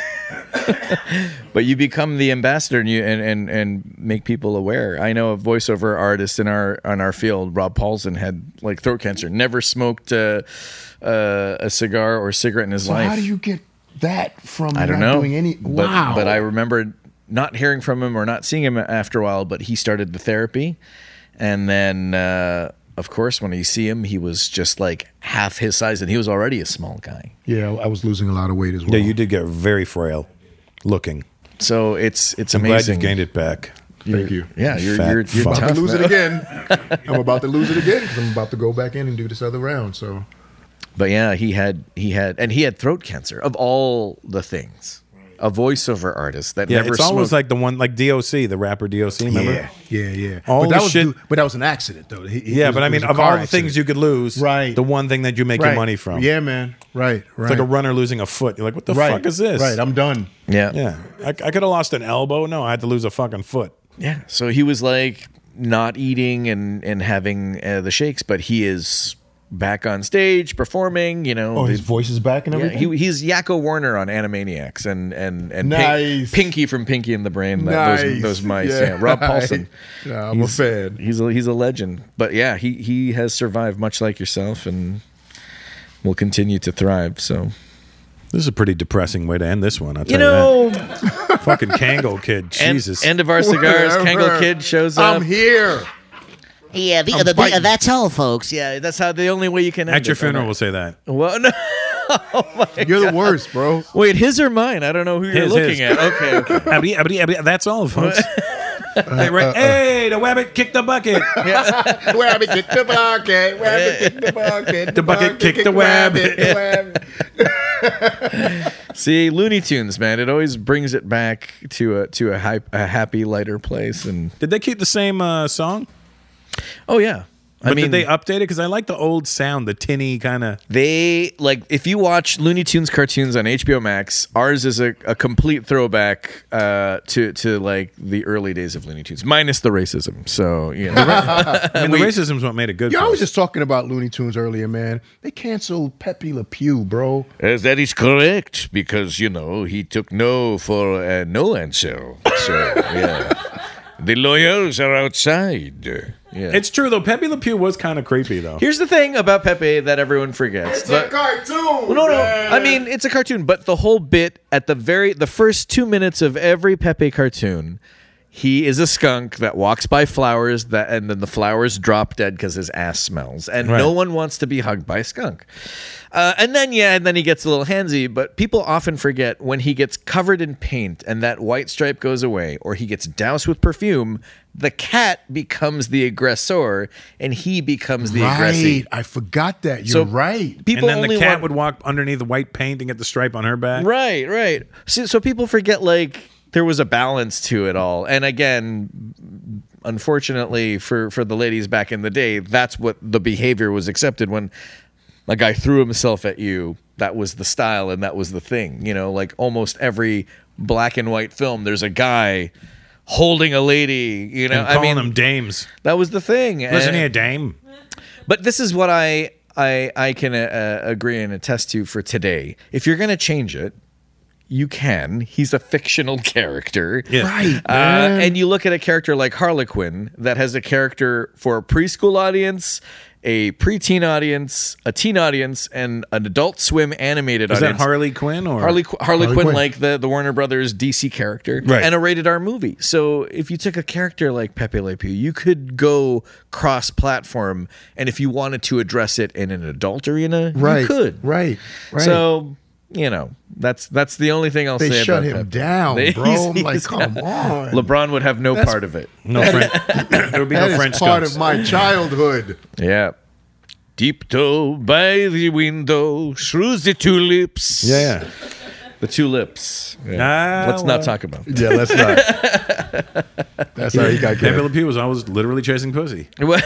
Speaker 5: But you become the ambassador and you and, and, and make people aware. I know a voiceover artist in our on our field, Rob Paulson, had like throat cancer. Never smoked uh, uh, a cigar or cigarette in his
Speaker 8: So
Speaker 5: life.
Speaker 8: how do you get that from
Speaker 5: I don't
Speaker 8: not
Speaker 5: know.
Speaker 8: doing any?
Speaker 5: But,
Speaker 8: Wow.
Speaker 5: but I remember not hearing from him or not seeing him after a while. But he started the therapy, and then uh, of course when you see him, he was just like half his size, and he was already a small guy.
Speaker 8: Yeah, I was losing a lot of weight as well.
Speaker 6: Yeah, you did get very frail looking.
Speaker 5: So it's it's
Speaker 6: I'm glad
Speaker 5: amazing.
Speaker 6: you've gained it back.
Speaker 8: Thank you.
Speaker 5: Yeah, you're
Speaker 6: Fat
Speaker 5: you're, you're
Speaker 6: fuck.
Speaker 8: I'm
Speaker 5: tough.
Speaker 8: about to lose
Speaker 5: man.
Speaker 8: it again. I'm about to lose it again because I'm about to go back in and do this other round. So
Speaker 5: But yeah, he had he had and he had throat cancer of all the things. A voiceover artist that
Speaker 6: Yeah,
Speaker 5: never
Speaker 6: it's almost
Speaker 5: smoked.
Speaker 6: like the one, like D O C, the rapper D O C, remember?
Speaker 8: yeah, yeah, yeah.
Speaker 6: All
Speaker 8: but that
Speaker 6: the
Speaker 8: was
Speaker 6: shit-
Speaker 8: due- but that was an accident though. He- he-
Speaker 6: Yeah,
Speaker 8: it was-
Speaker 6: but I
Speaker 8: it was
Speaker 6: mean,
Speaker 8: a
Speaker 6: of
Speaker 8: car
Speaker 6: all the
Speaker 8: accident.
Speaker 6: things you could lose,
Speaker 8: Right.
Speaker 6: the one thing that you make
Speaker 8: right.
Speaker 6: your money from.
Speaker 8: Yeah, man. Right, right.
Speaker 6: It's like a runner losing a foot. You're like, what the
Speaker 8: right.
Speaker 6: fuck is this?
Speaker 8: Right, I'm done.
Speaker 5: yeah.
Speaker 6: Yeah. I, I could have lost an elbow. No, I had to lose a fucking foot.
Speaker 5: Yeah. So he was like not eating and and having uh, the shakes, but he is back on stage performing. You know,
Speaker 8: Oh,
Speaker 5: the-
Speaker 8: his voice is back and
Speaker 5: yeah,
Speaker 8: everything.
Speaker 5: he, he's Yakko Warner on Animaniacs and and and Pink-
Speaker 8: Nice.
Speaker 5: Pinky from Pinky and the Brain. that-
Speaker 8: Nice.
Speaker 5: Those, those mice.
Speaker 8: Yeah.
Speaker 5: Yeah. Rob Paulson.
Speaker 8: Yeah, I'm
Speaker 5: he's,
Speaker 8: a fan.
Speaker 5: He's a, he's a legend. But yeah, he he has survived much like yourself and will continue to thrive. So
Speaker 6: This is a pretty depressing way to end this one. I'll tell
Speaker 5: you
Speaker 6: you,
Speaker 5: know,
Speaker 6: that. Fucking Kango Kid.
Speaker 5: end,
Speaker 6: Jesus.
Speaker 5: end of our cigars.
Speaker 8: Whatever.
Speaker 5: Kango Kid shows up.
Speaker 8: I'm here.
Speaker 9: Yeah, the,
Speaker 8: I'm
Speaker 9: the,
Speaker 8: biting.
Speaker 9: the, that's all, folks.
Speaker 5: Yeah, that's how the only way you can end
Speaker 6: At your
Speaker 5: it.
Speaker 6: funeral, we'll say that.
Speaker 5: Well, no. Oh my
Speaker 8: You're
Speaker 5: God.
Speaker 8: the worst, bro.
Speaker 5: Wait, his or mine? I don't know who you're
Speaker 6: His,
Speaker 5: looking
Speaker 6: his.
Speaker 5: at. Okay. okay.
Speaker 6: Abdi, abdi, abdi. That's all, folks. hey, right. hey, the wabbit kicked the bucket.
Speaker 8: Wabbit kick the bucket. Wabbit kick the bucket.
Speaker 6: The bucket kicked the wabbit.
Speaker 8: wabbit.
Speaker 5: See, Looney Tunes, man, it always brings it back to a to a, hype, a happy, lighter place. And
Speaker 6: Did they keep the same uh, song?
Speaker 5: oh yeah,
Speaker 6: But
Speaker 5: I mean,
Speaker 6: did they update it? Because I like the old sound, the tinny kind of.
Speaker 5: They like if you watch Looney Tunes cartoons on H B O Max, ours is a, a complete throwback uh, to to like the early days of Looney Tunes, minus the racism. So you know,
Speaker 6: I mean, the racism's what made it good.
Speaker 8: Yeah,
Speaker 6: for
Speaker 8: I was
Speaker 6: us.
Speaker 8: just talking about Looney Tunes earlier, man. They canceled Pepe Le Pew, bro.
Speaker 5: As that is correct, because you know he took no for uh, no answer. So yeah, the lawyers are outside. Yeah.
Speaker 6: It's true though. Pepe Le Pew was kind of creepy though.
Speaker 5: Here's the thing about Pepe that everyone forgets.
Speaker 8: It's
Speaker 5: The-
Speaker 8: a cartoon.
Speaker 5: Well, no, no.
Speaker 8: man.
Speaker 5: I mean, it's a cartoon, but the whole bit at the very the first two minutes of every Pepe cartoon, he is a skunk that walks by flowers that, and then the flowers drop dead because his ass smells, and
Speaker 6: Right.
Speaker 5: no one wants to be hugged by a skunk. Uh, and then yeah, and then he gets a little handsy, but people often forget when he gets covered in paint and that white stripe goes away, or he gets doused with perfume. The cat becomes the aggressor, and he becomes the
Speaker 8: right.
Speaker 5: aggressee.
Speaker 8: I forgot that. You're
Speaker 5: So-
Speaker 8: right.
Speaker 5: People
Speaker 6: and then
Speaker 5: only
Speaker 6: the cat
Speaker 5: want-
Speaker 6: would walk underneath the white paint and get the stripe on her back.
Speaker 5: Right, right. So, so people forget like there was a balance to it all. And again, unfortunately for for the ladies back in the day, that's what the behavior was accepted when a guy threw himself at you. That was the style and that was the thing. You know, like almost every black and white film, there's a guy holding a lady, you know.
Speaker 6: And
Speaker 5: I
Speaker 6: calling
Speaker 5: mean,
Speaker 6: them dames.
Speaker 5: that was the thing.
Speaker 6: Listen
Speaker 5: And-
Speaker 6: here, dame.
Speaker 5: but this is what I I I can uh, agree and attest to for today. If you're going to change it, you can. He's a fictional character.
Speaker 6: Yeah.
Speaker 8: Right,
Speaker 5: Uh,
Speaker 8: man.
Speaker 5: and you look at a character like Harlequin that has a character for a preschool audience, a preteen audience, a teen audience, and an Adult Swim animated
Speaker 6: Is that
Speaker 5: audience.
Speaker 6: Harley Quinn or
Speaker 5: Harley, Qu- Harley,
Speaker 8: Harley
Speaker 5: Quinn,
Speaker 8: Quinn.
Speaker 5: like the, the Warner Brothers D C character,
Speaker 6: Right.
Speaker 5: and a rated R movie. So if you took a character like Pepe Le Pew, you could go cross-platform, and if you wanted to address it in an adult arena,
Speaker 8: Right.
Speaker 5: you could.
Speaker 8: Right. Right.
Speaker 5: So you know that's that's the only thing I'll
Speaker 8: they
Speaker 5: say
Speaker 8: shut
Speaker 5: about
Speaker 8: him
Speaker 5: Pepe.
Speaker 8: down,
Speaker 5: They-
Speaker 8: bro.
Speaker 5: he's-
Speaker 8: I'm like,
Speaker 5: he's-
Speaker 8: come on.
Speaker 5: LeBron would have no
Speaker 8: That's-
Speaker 5: part of it.
Speaker 6: no French? There would be
Speaker 8: That
Speaker 6: no
Speaker 8: is
Speaker 6: French
Speaker 8: part
Speaker 6: skunks.
Speaker 8: of my childhood.
Speaker 5: Yeah. Tiptoe by the window, through the tulips.
Speaker 6: Yeah, yeah.
Speaker 5: The tulips. Yeah.
Speaker 6: Ah,
Speaker 5: Let's
Speaker 6: well.
Speaker 5: not talk about
Speaker 8: Yeah, let's not. That's how he got
Speaker 6: Pepe
Speaker 8: killed.
Speaker 6: Le Pew was always literally chasing pussy.
Speaker 5: that.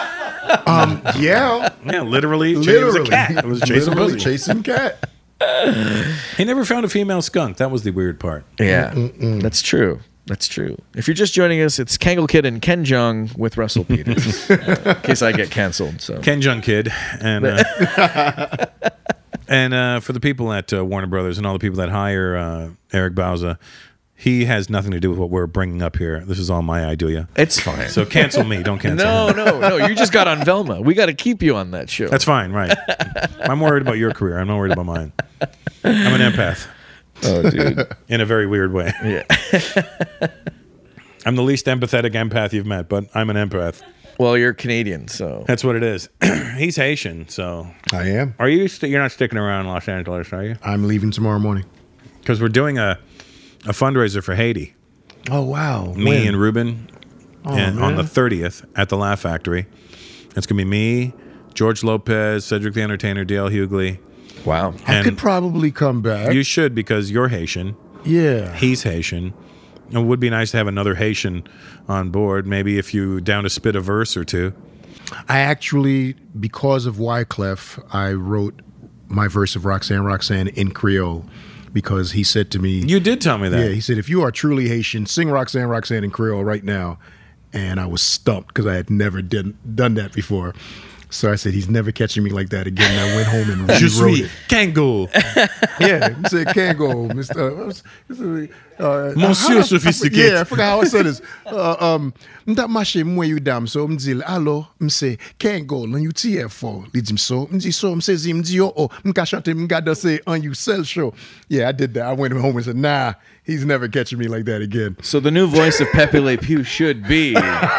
Speaker 8: Um, yeah,
Speaker 6: Yeah, literally. It was
Speaker 8: literally.
Speaker 6: a cat. It was chasing
Speaker 8: Literally
Speaker 6: pussy.
Speaker 8: chasing cat.
Speaker 6: He never found a female skunk. That was the weird part.
Speaker 5: Yeah, that's true. That's true. If you're just joining us, it's Kangol Kid and Ken Jeong with Russell Peters. uh, in case I get canceled. So
Speaker 6: Ken Jung Kid. And uh, and uh, for the people at uh, Warner Brothers and all the people that hire uh, Eric Bauza, he has nothing to do with what we're bringing up here. This is all my idea.
Speaker 5: it's fine.
Speaker 6: So cancel me. Don't cancel
Speaker 5: no,
Speaker 6: him.
Speaker 5: no, no. You just got on Velma. We got to keep you on that show.
Speaker 6: That's fine, right. I'm worried about your career. I'm not worried about mine. I'm an empath
Speaker 5: oh, dude.
Speaker 6: in a very weird way.
Speaker 5: Yeah.
Speaker 6: I'm the least empathetic empath you've met, but I'm an empath.
Speaker 5: Well, you're Canadian, so
Speaker 6: That's what it is. He's Haitian, so
Speaker 8: I am.
Speaker 6: are you? St- you're not sticking around in Los Angeles, are you?
Speaker 8: I'm leaving tomorrow morning.
Speaker 6: Because we're doing a a fundraiser for Haiti.
Speaker 8: Oh wow.
Speaker 6: Me
Speaker 8: When?
Speaker 6: and Ruben, and on the thirtieth at the Laugh Factory. It's gonna be me, George Lopez, Cedric the Entertainer, Dale Hughley.
Speaker 5: wow.
Speaker 8: I
Speaker 6: and
Speaker 8: could probably come back.
Speaker 6: You should because you're Haitian.
Speaker 8: yeah.
Speaker 6: He's Haitian. It would be nice to have another Haitian on board. Maybe if you down to spit a verse or two.
Speaker 8: I actually, because of Wyclef, I wrote my verse of Roxanne Roxanne in Creole because he said to me,
Speaker 6: You did tell me that.
Speaker 8: yeah, he said, if you are truly Haitian, sing Roxanne Roxanne in Creole right now. And I was stumped because I had never did, done that before. So I said, he's never catching me like that again. And I went home and
Speaker 6: Je
Speaker 8: rewrote
Speaker 6: suis
Speaker 8: it.
Speaker 6: Kango.
Speaker 8: Yeah, he said, can't go, Mister Uh,
Speaker 6: Monsieur
Speaker 8: how- I-
Speaker 6: Sophisticated.
Speaker 8: Yeah, I forgot how I said this. Uh, um, Mda mache mwen yu dam so mdil alo mse can't go lan yu T F for lidim so mdi so mse zi mdi yo oh mka chante mgada say on you sell show. Yeah, I did that. I went home and said, nah, he's never catching me like that again.
Speaker 5: So the new voice of Pepe Le Pew should be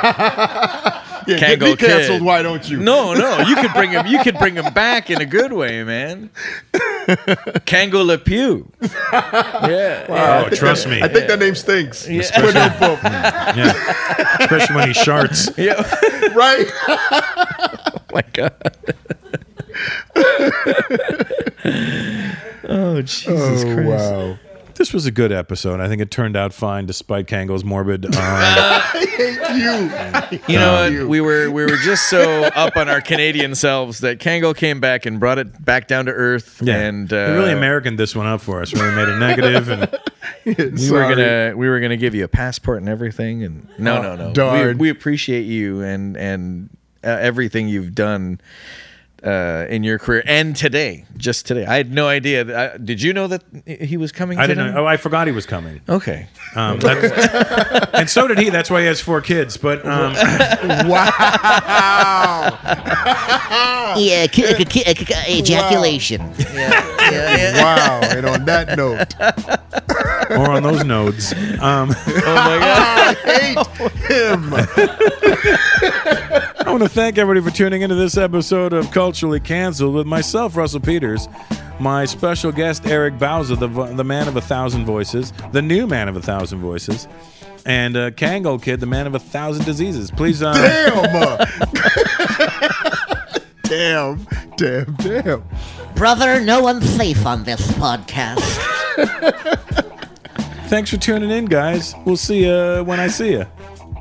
Speaker 8: Yeah,
Speaker 5: Can't
Speaker 8: get
Speaker 5: go
Speaker 8: me canceled.
Speaker 5: kid.
Speaker 8: Why don't you?
Speaker 5: No, no. You could bring him. You could bring him back in a good way, man. Kangol Le Pew. Yeah. yeah.
Speaker 6: Oh, trust me.
Speaker 8: I think that name stinks.
Speaker 5: Yeah.
Speaker 8: Put it on pump.
Speaker 6: Yeah. Especially when he sharts.
Speaker 5: Yeah.
Speaker 8: Right?
Speaker 5: Oh my god. oh Jesus
Speaker 8: Oh,
Speaker 5: Christ.
Speaker 8: wow.
Speaker 6: This was a good episode. I think it turned out fine despite Kango's morbid. Um,
Speaker 8: I hate you.
Speaker 5: You know what? We were we were just so up on our Canadian selves that Kango came back and brought it back down to earth.
Speaker 6: Yeah,
Speaker 5: and
Speaker 6: we
Speaker 5: uh,
Speaker 6: really Americaned this one up for us. Really made it negative, and
Speaker 5: we were gonna we were gonna give you a passport and everything. And no,
Speaker 8: Oh,
Speaker 5: no, no.
Speaker 8: darn.
Speaker 5: We, we appreciate you and and uh, everything you've done. Uh, in your career and today, just today, I had no idea. That I, did you know that he was coming?
Speaker 6: I
Speaker 5: today?
Speaker 6: didn't know. Oh, I forgot he was coming.
Speaker 5: Okay,
Speaker 6: um, that's- and so did he. That's why he has four kids. But um,
Speaker 8: wow,
Speaker 9: Yeah, c- c- c- c- ejaculation.
Speaker 5: yeah, yeah, yeah.
Speaker 8: wow. And on that note,
Speaker 6: or on those nodes. Um,
Speaker 5: Oh my god.
Speaker 8: I hate him.
Speaker 6: I want to thank everybody for tuning into this episode of Culturally Cancelled with myself, Russell Peters, my special guest, Eric Bauza, the, vo- the man of a thousand voices, the new man of a thousand voices, and uh, Kango Kid, the man of a thousand diseases. Please, uh,
Speaker 8: Damn. damn, damn, damn.
Speaker 9: Brother, no one's safe on this podcast.
Speaker 6: thanks for tuning in, guys. We'll see you when I see you.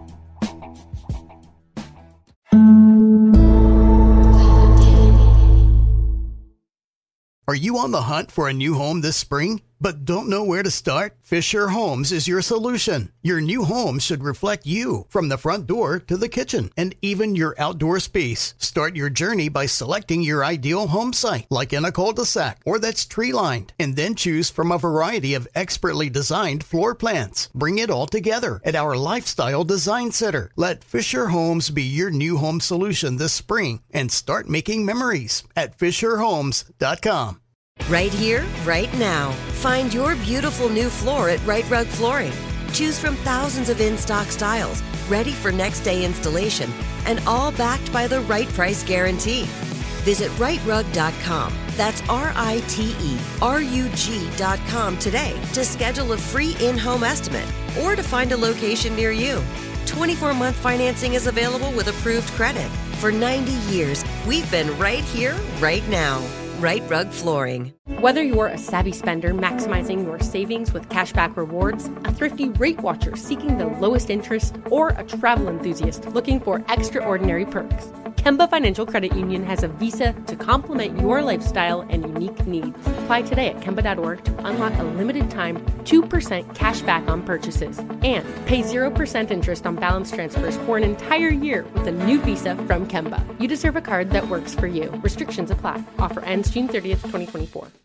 Speaker 1: Are you on the hunt for a new home this spring, but don't know where to start? Fisher Homes is your solution. Your new home should reflect you, from the front door to the kitchen, and even your outdoor space. Start your journey by selecting your ideal home site, like in a cul-de-sac or that's tree-lined, and then choose from a variety of expertly designed floor plans. Bring it all together at our Lifestyle Design Center. Let Fisher Homes be your new home solution this spring, and start making memories at fisher homes dot com.
Speaker 3: Right here, right now. Find your beautiful new floor at Right Rug Flooring. Choose from thousands of in-stock styles, ready for next day installation, and all backed by the right price guarantee. Visit right rug dot com. That's R I T E R U G dot com today to schedule a free in-home estimate or to find a location near you. twenty-four month financing is available with approved credit. For ninety years, we've been right here, right now. Right Rug Flooring.
Speaker 12: Whether you're a savvy spender maximizing your savings with cashback rewards, a thrifty rate watcher seeking the lowest interest, or a travel enthusiast looking for extraordinary perks, Kemba Financial Credit Union has a visa to complement your lifestyle and unique needs. Apply today at Kemba dot org to unlock a limited time two percent cash back on purchases and pay zero percent interest on balance transfers for an entire year with a new visa from Kemba. You deserve a card that works for you. Restrictions apply. Offer ends June thirtieth, twenty twenty-four.